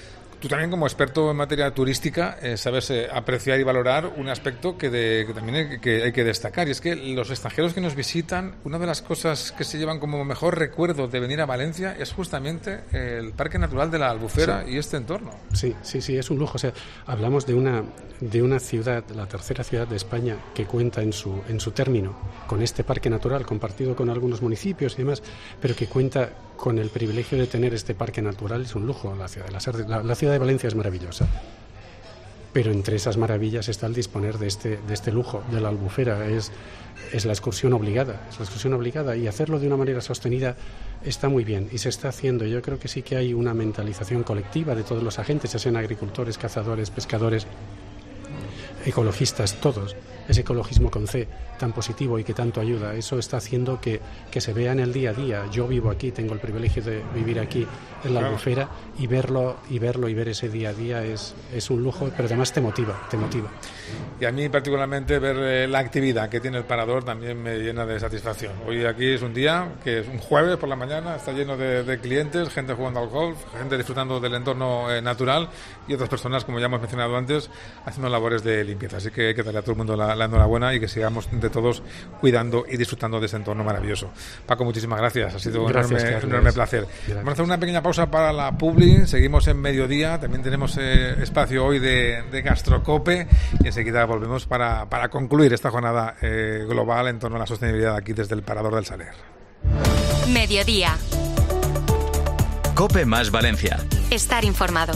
Tú también, como experto en materia turística, eh, sabes eh, apreciar y valorar un aspecto que, de, que también hay que, hay que destacar, y es que los extranjeros que nos visitan, una de las cosas que se llevan como mejor recuerdo de venir a Valencia es justamente el Parque Natural de la Albufera, sí, y este entorno. Sí, sí, sí, es un lujo. O sea, hablamos de una, de una ciudad, la tercera ciudad de España, que cuenta en su, en su término con este parque natural, compartido con algunos municipios y demás, pero que cuenta con el privilegio de tener este parque natural. Es un lujo. La ciudad, la, la, la ciudad de Valencia es maravillosa, pero entre esas maravillas está el disponer de este, de este lujo de la Albufera. Es, es la excursión obligada, es la excursión obligada, y hacerlo de una manera sostenida está muy bien y se está haciendo. Yo creo que sí que hay una mentalización colectiva de todos los agentes, ya sean agricultores, cazadores, pescadores, ecologistas, todos. Ese ecologismo con C tan positivo y que tanto ayuda, eso está haciendo que, que se vea en el día a día. Yo vivo aquí, tengo el privilegio de vivir aquí en la Albufera, y verlo y verlo y ver ese día a día es, es un lujo, pero además te motiva, te motiva. Y a mí particularmente ver eh, la actividad que tiene el Parador también me llena de satisfacción. Hoy aquí es un día que es un jueves por la mañana, está lleno de, de clientes, gente jugando al golf, gente disfrutando del entorno eh, natural, y otras personas, como ya hemos mencionado antes, haciendo labores de limpieza. Así que hay que darle a todo el mundo la, la enhorabuena y que sigamos entre todos cuidando y disfrutando de ese entorno maravilloso. Paco, muchísimas gracias, ha sido gracias, un, enorme, un enorme placer. Gracias. Vamos a hacer una pequeña pausa para la publi, seguimos en mediodía, también tenemos eh, espacio hoy de, de Gastrocope, y enseguida volvemos para, para concluir esta jornada eh, global en torno a la sostenibilidad aquí desde el Parador del Saler. Mediodía. Cope más Valencia. Estar informado.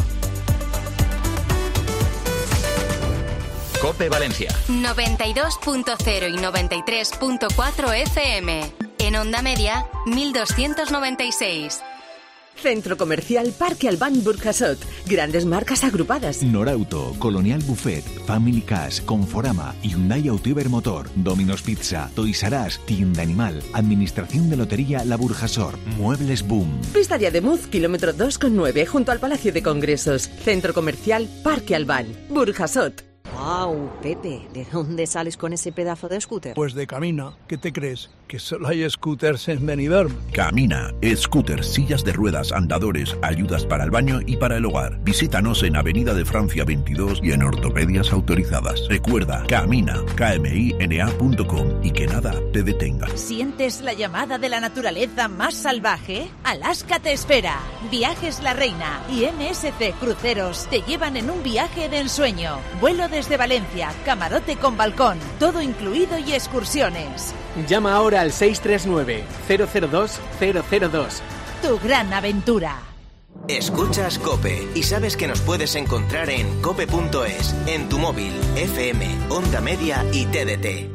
Cope Valencia. noventa y dos punto cero y noventa y tres punto cuatro F M. En onda media, mil doscientos noventa y seis. Centro Comercial Parque Albán Burjasot. Grandes marcas agrupadas. Norauto, Colonial Buffet, Family Cash, Conforama, Hyundai Auto Motor, Domino's Pizza, Toys R Us, Tienda Animal, Administración de Lotería La Burjasot, Muebles Boom. Pista de Ademuz, kilómetro dos coma nueve, junto al Palacio de Congresos. Centro Comercial Parque Albán Burjasot. Wow, Pepe, ¿de dónde sales con ese pedazo de scooter? Pues de Camina. ¿Qué te crees? ¿Que solo hay scooters en Benidorm? Camina, scooters, sillas de ruedas, andadores, ayudas para el baño y para el hogar. Visítanos en Avenida de Francia veintidós y en ortopedias autorizadas. Recuerda, Camina, K M I N A punto com, y que nada te detenga. ¿Sientes la llamada de la naturaleza más salvaje? Alaska te espera. Viajes La Reina y M S C Cruceros te llevan en un viaje de ensueño. Vuelo desde Valencia, camarote con balcón, todo incluido y excursiones. Llama ahora al seis tres nueve, cero cero dos, cero cero dos. Tu gran aventura. Escuchas COPE y sabes que nos puedes encontrar en cope punto es, en tu móvil, F M, Onda Media y T D T.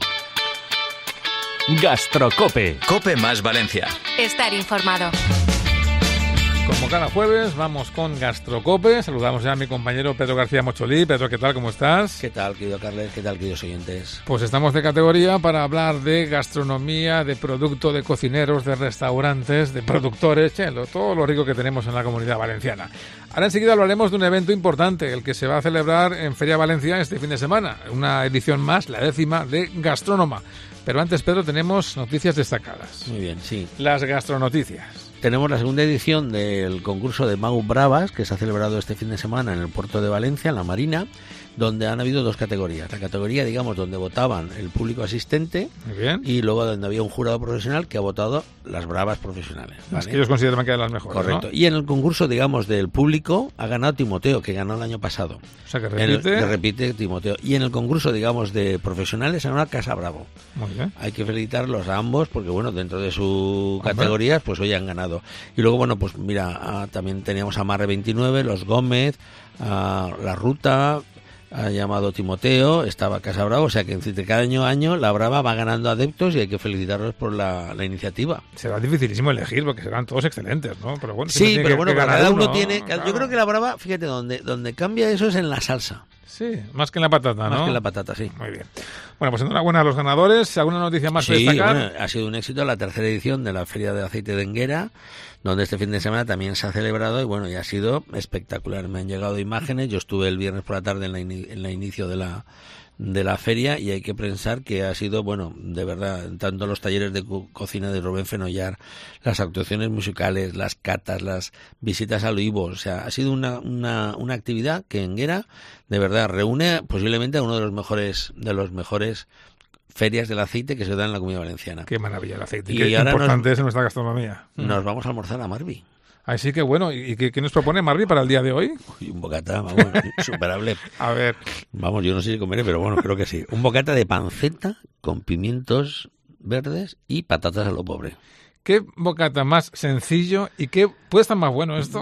Gastrocope. Cope más Valencia. Estar informado. Como cada jueves, vamos con Gastrocope. Saludamos ya a mi compañero Pedro García Mocholí. Pedro, ¿qué tal? ¿Cómo estás? ¿Qué tal, querido Carles? ¿Qué tal, queridos oyentes? Pues estamos de categoría para hablar de gastronomía, de producto, de cocineros, de restaurantes, de productores, che, lo, todo lo rico que tenemos en la Comunidad Valenciana. Ahora enseguida hablaremos de un evento importante, el que se va a celebrar en Feria Valencia este fin de semana. Una edición más, la décima, de Gastrónoma. Pero antes, Pedro, tenemos noticias destacadas. Muy bien, sí. Las gastronoticias. Tenemos la segunda edición del concurso de Mau Bravas, que se ha celebrado este fin de semana en el puerto de Valencia, en la Marina, donde han habido dos categorías. La categoría, digamos, donde votaban el público asistente. Muy bien. Y luego donde había un jurado profesional que ha votado las bravas profesionales. ¿Vale? Las que ellos consideran que eran las mejores, correcto. ¿no? Y en el concurso, digamos, del público ha ganado Timoteo, que ganó el año pasado. O sea, que repite. En el, que repite Timoteo. Y en el concurso, digamos, de profesionales ha ganado Casa Bravo. Muy bien. Hay que felicitarlos a ambos porque, bueno, dentro de sus categorías, pues hoy han ganado. Y luego, bueno, pues mira, ah, también teníamos a Marre veintinueve, Los Gómez, a La Ruta, ha llamado Timoteo, estaba Casa Bravo, o sea que entre cada año a año la Brava va ganando adeptos y hay que felicitarlos por la, la iniciativa. Será dificilísimo elegir porque serán todos excelentes, ¿no? Pero bueno, sí, pero que, bueno, que cada uno, uno tiene... claro. Yo creo que la Brava, fíjate, donde, donde cambia eso es en la salsa. Sí, más que en la patata, ¿no? Más que en la patata, sí. Muy bien. Bueno, pues enhorabuena a los ganadores. ¿Alguna noticia más sí, que destacar? Bueno, ha sido un éxito la tercera edición de la Feria de Aceite de Enguera, donde este fin de semana también se ha celebrado y bueno, y ha sido espectacular. Me han llegado imágenes, yo estuve el viernes por la tarde en la, in- en la inicio de la de la feria, y hay que pensar que ha sido, bueno, de verdad, tanto los talleres de co- cocina de Rubén Fenollar, las actuaciones musicales, las catas, las visitas al Olivo, o sea, ha sido una, una, una actividad que en Guera, de verdad, reúne posiblemente a uno de los mejores, de los mejores ferias del aceite que se dan en la Comunidad Valenciana. Qué maravilla el aceite. Y Qué ahora importante nos, es en nuestra gastronomía. Nos vamos a almorzar a Marvi. Así que bueno, ¿y qué, qué nos propone Marvi para el día de hoy? Uy, un bocata, vamos, insuperable. A ver. Vamos, yo no sé si comeré, pero bueno, creo que sí. Un bocata de panceta con pimientos verdes y patatas a lo pobre. Qué bocata más sencillo y qué puede estar más bueno esto.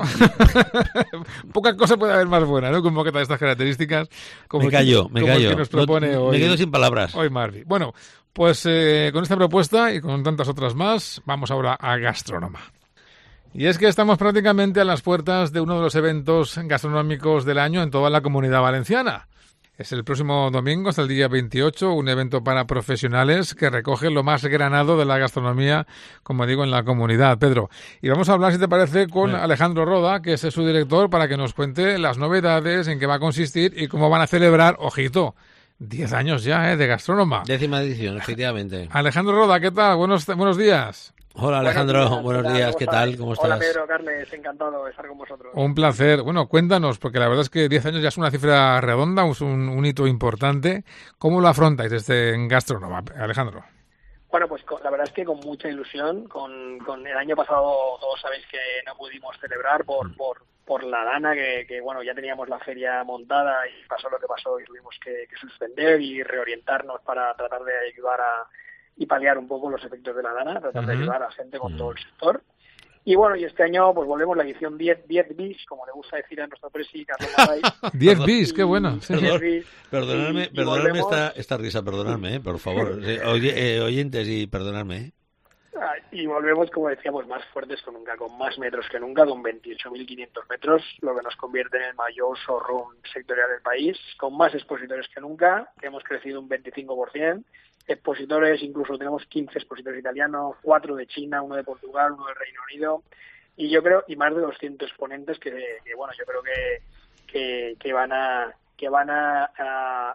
Poca cosa puede haber más buena, ¿no? Que un bocata de estas características. Como me callo, que, me como callo. El que nos propone no, hoy, me quedo sin palabras. Hoy Marvi. Bueno, pues eh, con esta propuesta y con tantas otras más, vamos ahora a Gastronoma. Y es que estamos prácticamente a las puertas de uno de los eventos gastronómicos del año en toda la Comunidad Valenciana. Es el próximo domingo, hasta el día veintiocho, un evento para profesionales que recoge lo más granado de la gastronomía, como digo, en la comunidad. Pedro, y vamos a hablar, si te parece, con sí. Alejandro Roda, que es su director, para que nos cuente las novedades, en qué va a consistir y cómo van a celebrar, ojito, diez años ya, ¿eh?, de Gastronoma. Décima edición, efectivamente. Alejandro Roda, ¿qué tal? Buenos, buenos días. Hola Alejandro, buenos días, buenos días. ¿Qué tal? ¿Cómo estás? Hola Pedro, Carles, encantado de estar con vosotros. Un placer. Bueno, cuéntanos, porque la verdad es que diez años ya es una cifra redonda, es un, un hito importante. ¿Cómo lo afrontáis desde Gastronoma, Alejandro? Bueno, pues la verdad es que con mucha ilusión. Con, con el año pasado todos sabéis que no pudimos celebrar por, mm. por, por la dana, que, que bueno, ya teníamos la feria montada y pasó lo que pasó y tuvimos que, que suspender y reorientarnos para tratar de ayudar a y paliar un poco los efectos de la dana, tratar uh-huh. de ayudar a la gente con uh-huh. todo el sector. Y bueno, y este año pues volvemos a la edición diez bis, como le gusta decir a nuestro presi, Carlos Maray. diez bis, qué bueno. Sí. Perdón, perdonadme, y, perdonadme y esta, esta risa, perdonadme, eh, por favor. Oye, eh, oyentes, y perdonadme. Eh. Y volvemos, como decíamos, más fuertes que nunca, con más metros que nunca, con veintiocho mil quinientos metros, lo que nos convierte en el mayor showroom sectorial del país, con más expositores que nunca, que hemos crecido un veinticinco por ciento. Expositores, incluso tenemos quince expositores italianos, cuatro de China, uno de Portugal, uno del Reino Unido, y yo creo, y más de doscientos exponentes que, que bueno, yo creo que, que, que van a que van a, a,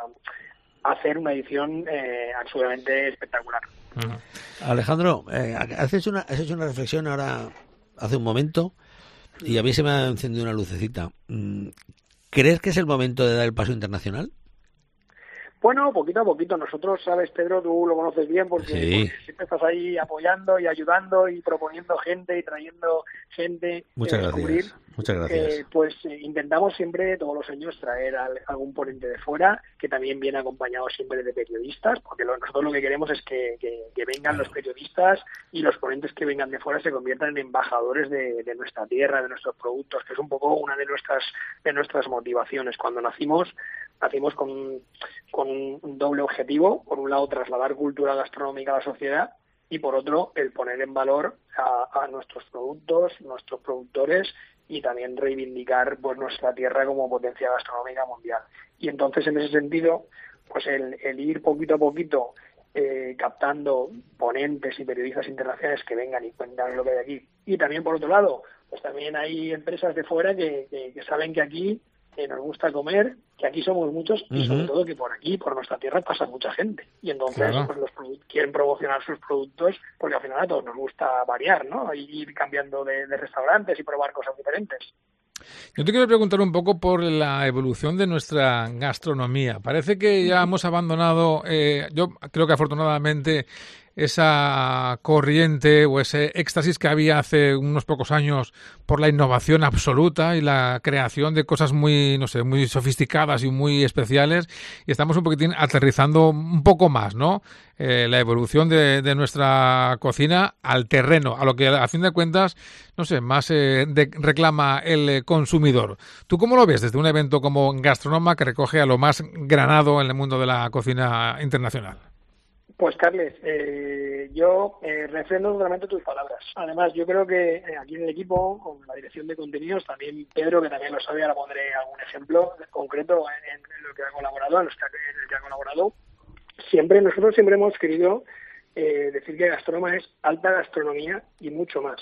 a hacer una edición eh, absolutamente espectacular. Uh-huh. Alejandro, eh, has hecho una has hecho una reflexión ahora hace un momento y a mí se me ha encendido una lucecita. ¿Crees que es el momento de dar el paso internacional? Bueno, poquito a poquito. Nosotros, sabes, Pedro, tú lo conoces bien porque, sí. porque siempre estás ahí apoyando y ayudando y proponiendo gente y trayendo gente. Muchas eh, gracias. Descubrir. Muchas gracias. Eh, pues eh, intentamos siempre, todos los años, traer a algún ponente de fuera, que también viene acompañado siempre de periodistas, porque lo, nosotros lo que queremos es que, que, que vengan los periodistas y los ponentes que vengan de fuera se conviertan en embajadores de, de nuestra tierra, de nuestros productos, que es un poco una de nuestras de nuestras motivaciones. Cuando nacimos, nacimos con, con un doble objetivo: por un lado, trasladar cultura gastronómica a la sociedad, y por otro, el poner en valor a, a nuestros productos, nuestros productores, y también reivindicar pues nuestra tierra como potencia gastronómica mundial. Y entonces, en ese sentido, pues el, el ir poquito a poquito eh, captando ponentes y periodistas internacionales que vengan y cuentan lo que hay aquí. Y también, por otro lado, pues también hay empresas de fuera que, que, que saben que aquí eh, nos gusta comer, que aquí somos muchos y, uh-huh. sobre todo, que por aquí, por nuestra tierra, pasa mucha gente. Y entonces, claro. pues los produ- quieren promocionar sus productos, porque al final a todos nos gusta variar, ¿no? Y ir cambiando de, de restaurantes y probar cosas diferentes. Yo te quiero preguntar un poco por la evolución de nuestra gastronomía. Parece que ya hemos abandonado, eh, yo creo que afortunadamente, esa corriente o ese éxtasis que había hace unos pocos años por la innovación absoluta y la creación de cosas muy, no sé, muy sofisticadas y muy especiales, y estamos un poquitín aterrizando un poco más, ¿no? Eh, la evolución de, de nuestra cocina al terreno, a lo que a fin de cuentas, no sé, más eh, de, reclama el consumidor. ¿Tú cómo lo ves desde un evento como Gastronoma, que recoge a lo más granado en el mundo de la cocina internacional? Pues, Carles, eh, yo eh, refrendo totalmente tus palabras. Además, yo creo que eh, aquí en el equipo, con la dirección de contenidos, también Pedro, que también lo sabe, ahora pondré algún ejemplo concreto en, en lo que ha colaborado, en los que, en el que ha colaborado. Siempre, nosotros siempre hemos querido eh, decir que Gastronoma es alta gastronomía y mucho más.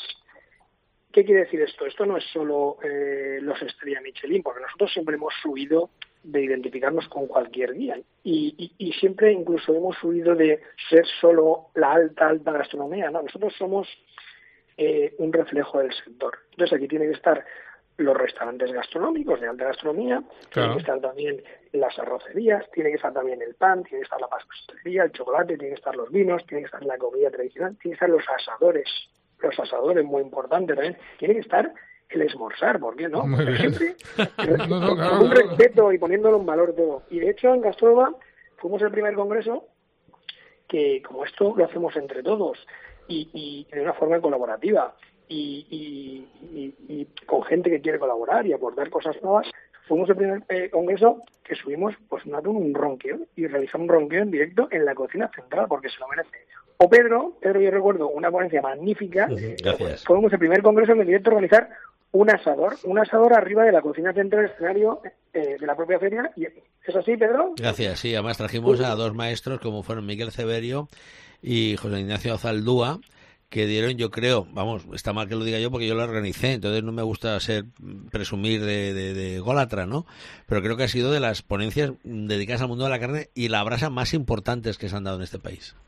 ¿Qué quiere decir esto? Esto no es solo eh, los estrella Michelin, porque nosotros siempre hemos subido de identificarnos con cualquier guía. Y, y, y siempre incluso hemos huido de ser solo la alta, alta gastronomía, ¿no? Nosotros somos eh, un reflejo del sector. Entonces aquí tiene que estar los restaurantes gastronómicos de alta gastronomía, claro. Tiene que estar también las arrocerías, tiene que estar también el pan, tiene que estar la pastelería, el chocolate, tiene que estar los vinos, tiene que estar la comida tradicional, tiene que estar los asadores, los asadores, muy importante también, tiene que estar el esmorzar, ¿por qué no? Siempre, no, no, claro, con un respeto y poniéndolo en valor todo. Y de hecho en Gastroma fuimos el primer congreso que, como esto, lo hacemos entre todos y, y de una forma colaborativa. Y, y, y, y con gente que quiere colaborar y aportar cosas nuevas. Fuimos el primer eh, congreso que subimos pues un, un ronqueo y realizamos un ronqueo en directo en la cocina central porque se lo merece. O Pedro, Pedro yo recuerdo una ponencia magnífica. Gracias. Fuimos el primer congreso en el directo a organizar un asador, un asador arriba de la cocina central del escenario eh, de la propia feria. Y, ¿es así, Pedro? Gracias, sí. Además trajimos a dos maestros como fueron Miguel Severio y José Ignacio Zaldúa, que dieron, yo creo, vamos, está mal que lo diga yo porque yo lo organicé, entonces no me gusta ser presumir de, de, de gólatra, ¿no? Pero creo que ha sido de las ponencias dedicadas al mundo de la carne y la brasa más importantes que se han dado en este país.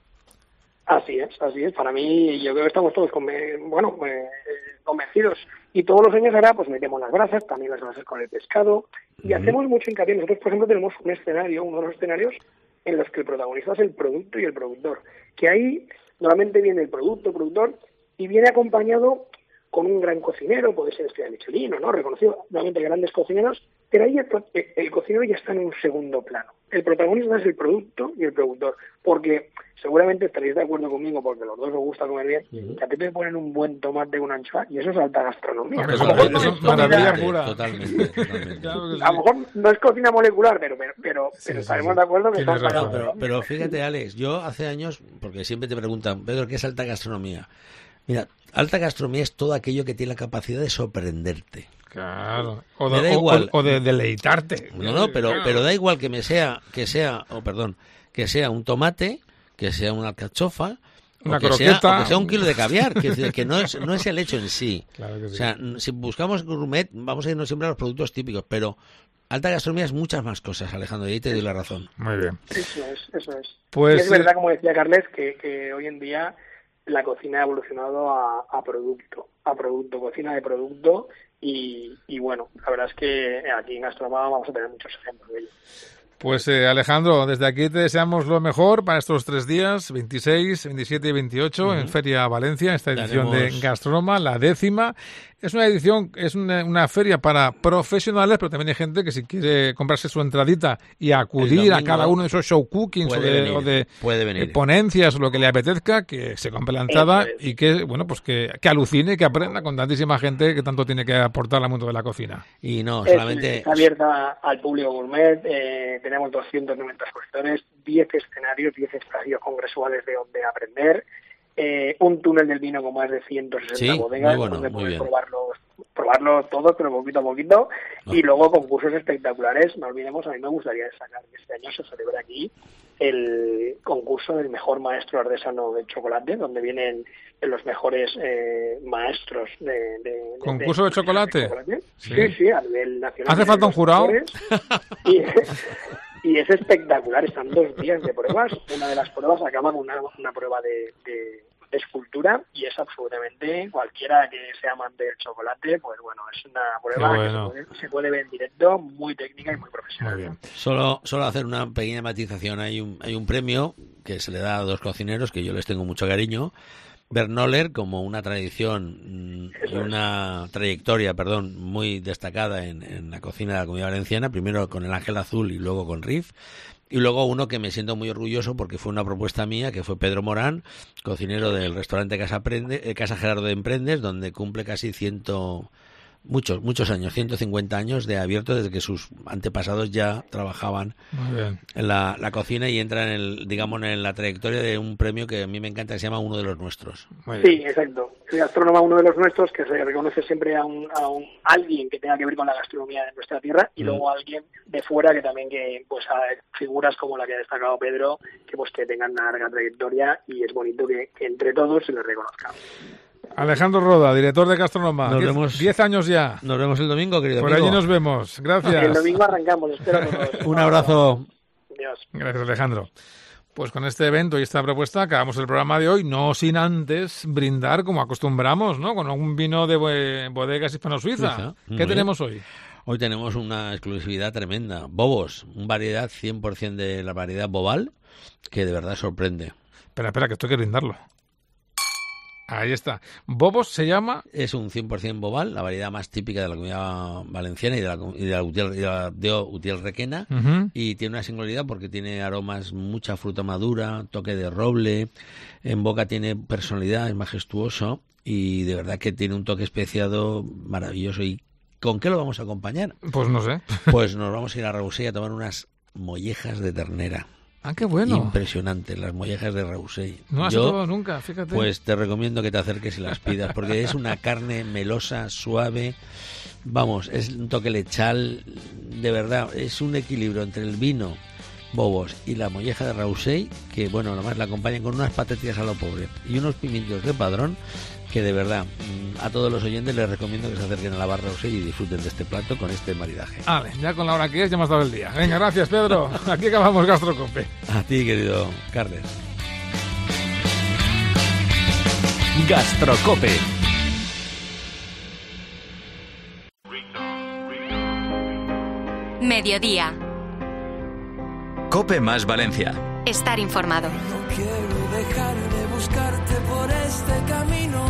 Así es, así es. Para mí, yo creo que estamos todos conven- bueno, eh, convencidos. Y todos los años ahora, pues metemos las brasas, también las brasas con el pescado, y uh-huh. hacemos mucho hincapié. Nosotros, por ejemplo, tenemos un escenario, uno de los escenarios, en los que el protagonista es el producto y el productor. Que ahí normalmente viene el producto, productor, y viene acompañado con un gran cocinero, puede ser estrella Michelin, ¿no? Reconocido, normalmente grandes cocineros, pero ahí el, el cocinero ya está en un segundo plano. El protagonista es el producto y el productor, porque seguramente estaréis de acuerdo conmigo, porque los dos os gusta comer bien, uh-huh. que a ti te ponen un buen tomate con anchoa, y eso es alta gastronomía. Hombre, a lo mejor no es maravilla pura. Totalmente, totalmente. Claro sí. A lo mejor no es cocina molecular, pero pero, pero, sí, pero estaremos sí, de acuerdo que es alta razón, pero, pero fíjate, Alex, yo hace años, porque siempre te preguntan, Pedro, ¿qué es alta gastronomía? Mira, alta gastronomía es todo aquello que tiene la capacidad de sorprenderte. Claro, o de, da igual. O, o de deleitarte. No, no, pero, pero da igual que me sea, que sea, oh, perdón, que sea un tomate, que sea una alcachofa, una o que croqueta, sea, o que sea un kilo de caviar, que, que no es no es el hecho en sí. Claro que sí. O sea, si buscamos gourmet, vamos a irnos siempre a los productos típicos, pero alta gastronomía es muchas más cosas, Alejandro, y ahí te doy la razón. Muy bien. Eso es, eso es. Pues, y es verdad, como decía Carles, que, que hoy en día la cocina ha evolucionado a, a producto, a producto, cocina de producto, y, y bueno, la verdad es que aquí en Gastroma vamos a tener muchos ejemplos de ello. Pues eh, Alejandro, desde aquí te deseamos lo mejor para estos tres días, veintiséis, veintisiete y veintiocho, uh-huh. en Feria Valencia, esta edición Daremos... de Gastroma, la décima. Es una edición, es una, una feria para profesionales, pero también hay gente que si quiere comprarse su entradita y acudir a cada uno de esos show cookings o de, venir, o de, de ponencias o lo que le apetezca, que se compre la entrada es. y que, bueno, pues que, que alucine, que aprenda con tantísima gente que tanto tiene que aportar al mundo de la cocina. Y no, solamente... Es, está abierta al público gourmet, eh, tenemos doscientos noventa expositores, diez escenarios, diez espacios congresuales de donde aprender, eh, un túnel del vino con más de ciento sesenta sí, bodegas, bueno, donde puedes bien. probarlos, probarlo todos, pero poquito a poquito, no. Y luego concursos espectaculares. No olvidemos, a mí me gustaría destacar que este año se celebra aquí el concurso del mejor maestro artesano de chocolate, donde vienen los mejores eh, maestros de, de, ¿Concurso de, de chocolate? De chocolate. Sí. sí, sí, a nivel nacional. ¿Hace falta un jurado? Y, y es espectacular, están dos días de pruebas. Una de las pruebas acaba con una, una prueba de, de, de escultura y es absolutamente cualquiera que sea amante del chocolate, pues bueno, es una prueba bueno. que se puede, se puede ver en directo, muy técnica y muy profesional. Muy bien. Solo, solo hacer una pequeña matización. Hay un, hay un premio que se le da a dos cocineros que yo les tengo mucho cariño. Bernoller, como una tradición y una trayectoria, perdón, muy destacada en, en la cocina de la Comunidad Valenciana, primero con el Ángel Azul y luego con Riff, y luego uno que me siento muy orgulloso porque fue una propuesta mía, que fue Pedro Morán, cocinero del restaurante Casa, Prende, eh, Casa Gerardo de Emprendes, donde cumple casi ciento... Muchos, muchos años, ciento cincuenta años de abierto desde que sus antepasados ya trabajaban en la, la cocina y entra en el, digamos, en la trayectoria de un premio que a mí me encanta, que se llama Uno de los Nuestros. Sí, exacto. El gastrónomo Uno de los Nuestros, que se reconoce siempre a un, a un alguien que tenga que ver con la gastronomía de nuestra tierra y mm. luego a alguien de fuera que también que pues a figuras como la que ha destacado Pedro, que pues que tengan una larga trayectoria y es bonito que, que entre todos se les reconozca. Alejandro Roda, director de Gastronoma. Nos diez, vemos, diez años ya. Nos vemos el domingo, querido Por amigo. allí nos vemos. Gracias. El domingo arrancamos, espero todos. Un abrazo. Adiós. Gracias, Alejandro. Pues con este evento y esta propuesta acabamos el programa de hoy, no sin antes brindar como acostumbramos, ¿no? Con un vino de Bodegas Hispano-Suiza. ¿Qué Muy tenemos bien. hoy? Hoy tenemos una exclusividad tremenda. Bobos, una variedad cien por ciento de la variedad Bobal, que de verdad sorprende. Espera, espera, que esto hay que brindarlo. Ahí está. Bobos se llama... Es un cien por ciento Bobal, la variedad más típica de la Comunidad Valenciana y de la, y de la, Utiel, y de la de Utiel Requena. Uh-huh. Y tiene una singularidad porque tiene aromas, mucha fruta madura, toque de roble. En boca tiene personalidad, es majestuoso y de verdad que tiene un toque especiado maravilloso. ¿Y con qué lo vamos a acompañar? Pues no sé. Pues nos vamos a ir a Rausey a tomar unas mollejas de ternera. Ah, qué bueno. Impresionante, las mollejas de Rausey. No has Yo, probado nunca, fíjate. Pues te recomiendo que te acerques y las pidas, porque es una carne melosa, suave. Vamos, es un toque lechal, de verdad, es un equilibrio entre el vino Bobos y la molleja de Rausey, que bueno, nomás la acompañan con unas patatillas a lo pobre y unos pimientos de Padrón, que de verdad a todos los oyentes les recomiendo que se acerquen a la barra Rausey y disfruten de este plato con este maridaje. Vale, ya con la hora que es ya hemos dado el día. Venga, gracias, Pedro. Aquí acabamos Gastrocope. A ti, querido Carles. Gastrocope. Mediodía. Cope más Valencia. Estar informado. No quiero dejar de buscarte por este camino.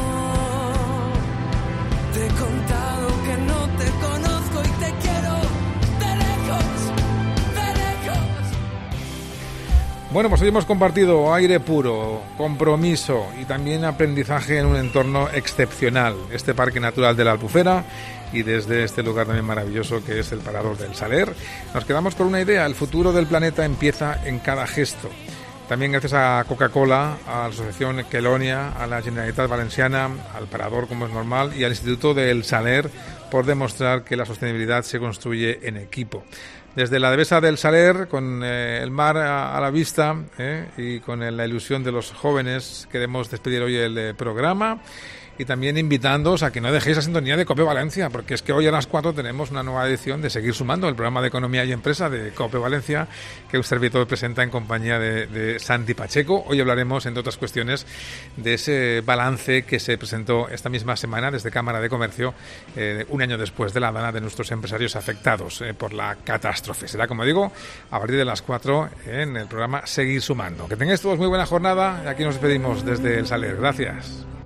Te he contado que no te conozco y te quiero de lejos, de lejos. Bueno, pues hoy hemos compartido aire puro, compromiso y también aprendizaje en un entorno excepcional. Este Parque Natural de la Albufera y desde este lugar también maravilloso que es el Parador del Saler. Nos quedamos con una idea, el futuro del planeta empieza en cada gesto. También gracias a Coca-Cola, a la Asociación Quelonia, a la Generalitat Valenciana, al Parador como es normal y al Instituto del Saler por demostrar que la sostenibilidad se construye en equipo. Desde la Devesa del Saler, con eh, el mar a, a la vista eh, y con la ilusión de los jóvenes, queremos despedir hoy el eh, programa. Y también invitándoos a que no dejéis la sintonía de COPE Valencia, porque es que hoy a las cuatro tenemos una nueva edición de Seguir Sumando, el programa de Economía y Empresa de COPE Valencia, que un servidor presenta en compañía de, de Santi Pacheco. Hoy hablaremos, entre otras cuestiones, de ese balance que se presentó esta misma semana desde Cámara de Comercio, eh, un año después de la dana de nuestros empresarios afectados eh, por la catástrofe. Será, como digo, a partir de las cuatro en el programa Seguir Sumando. Que tengáis todos muy buena jornada y aquí nos despedimos desde el Saler. Gracias.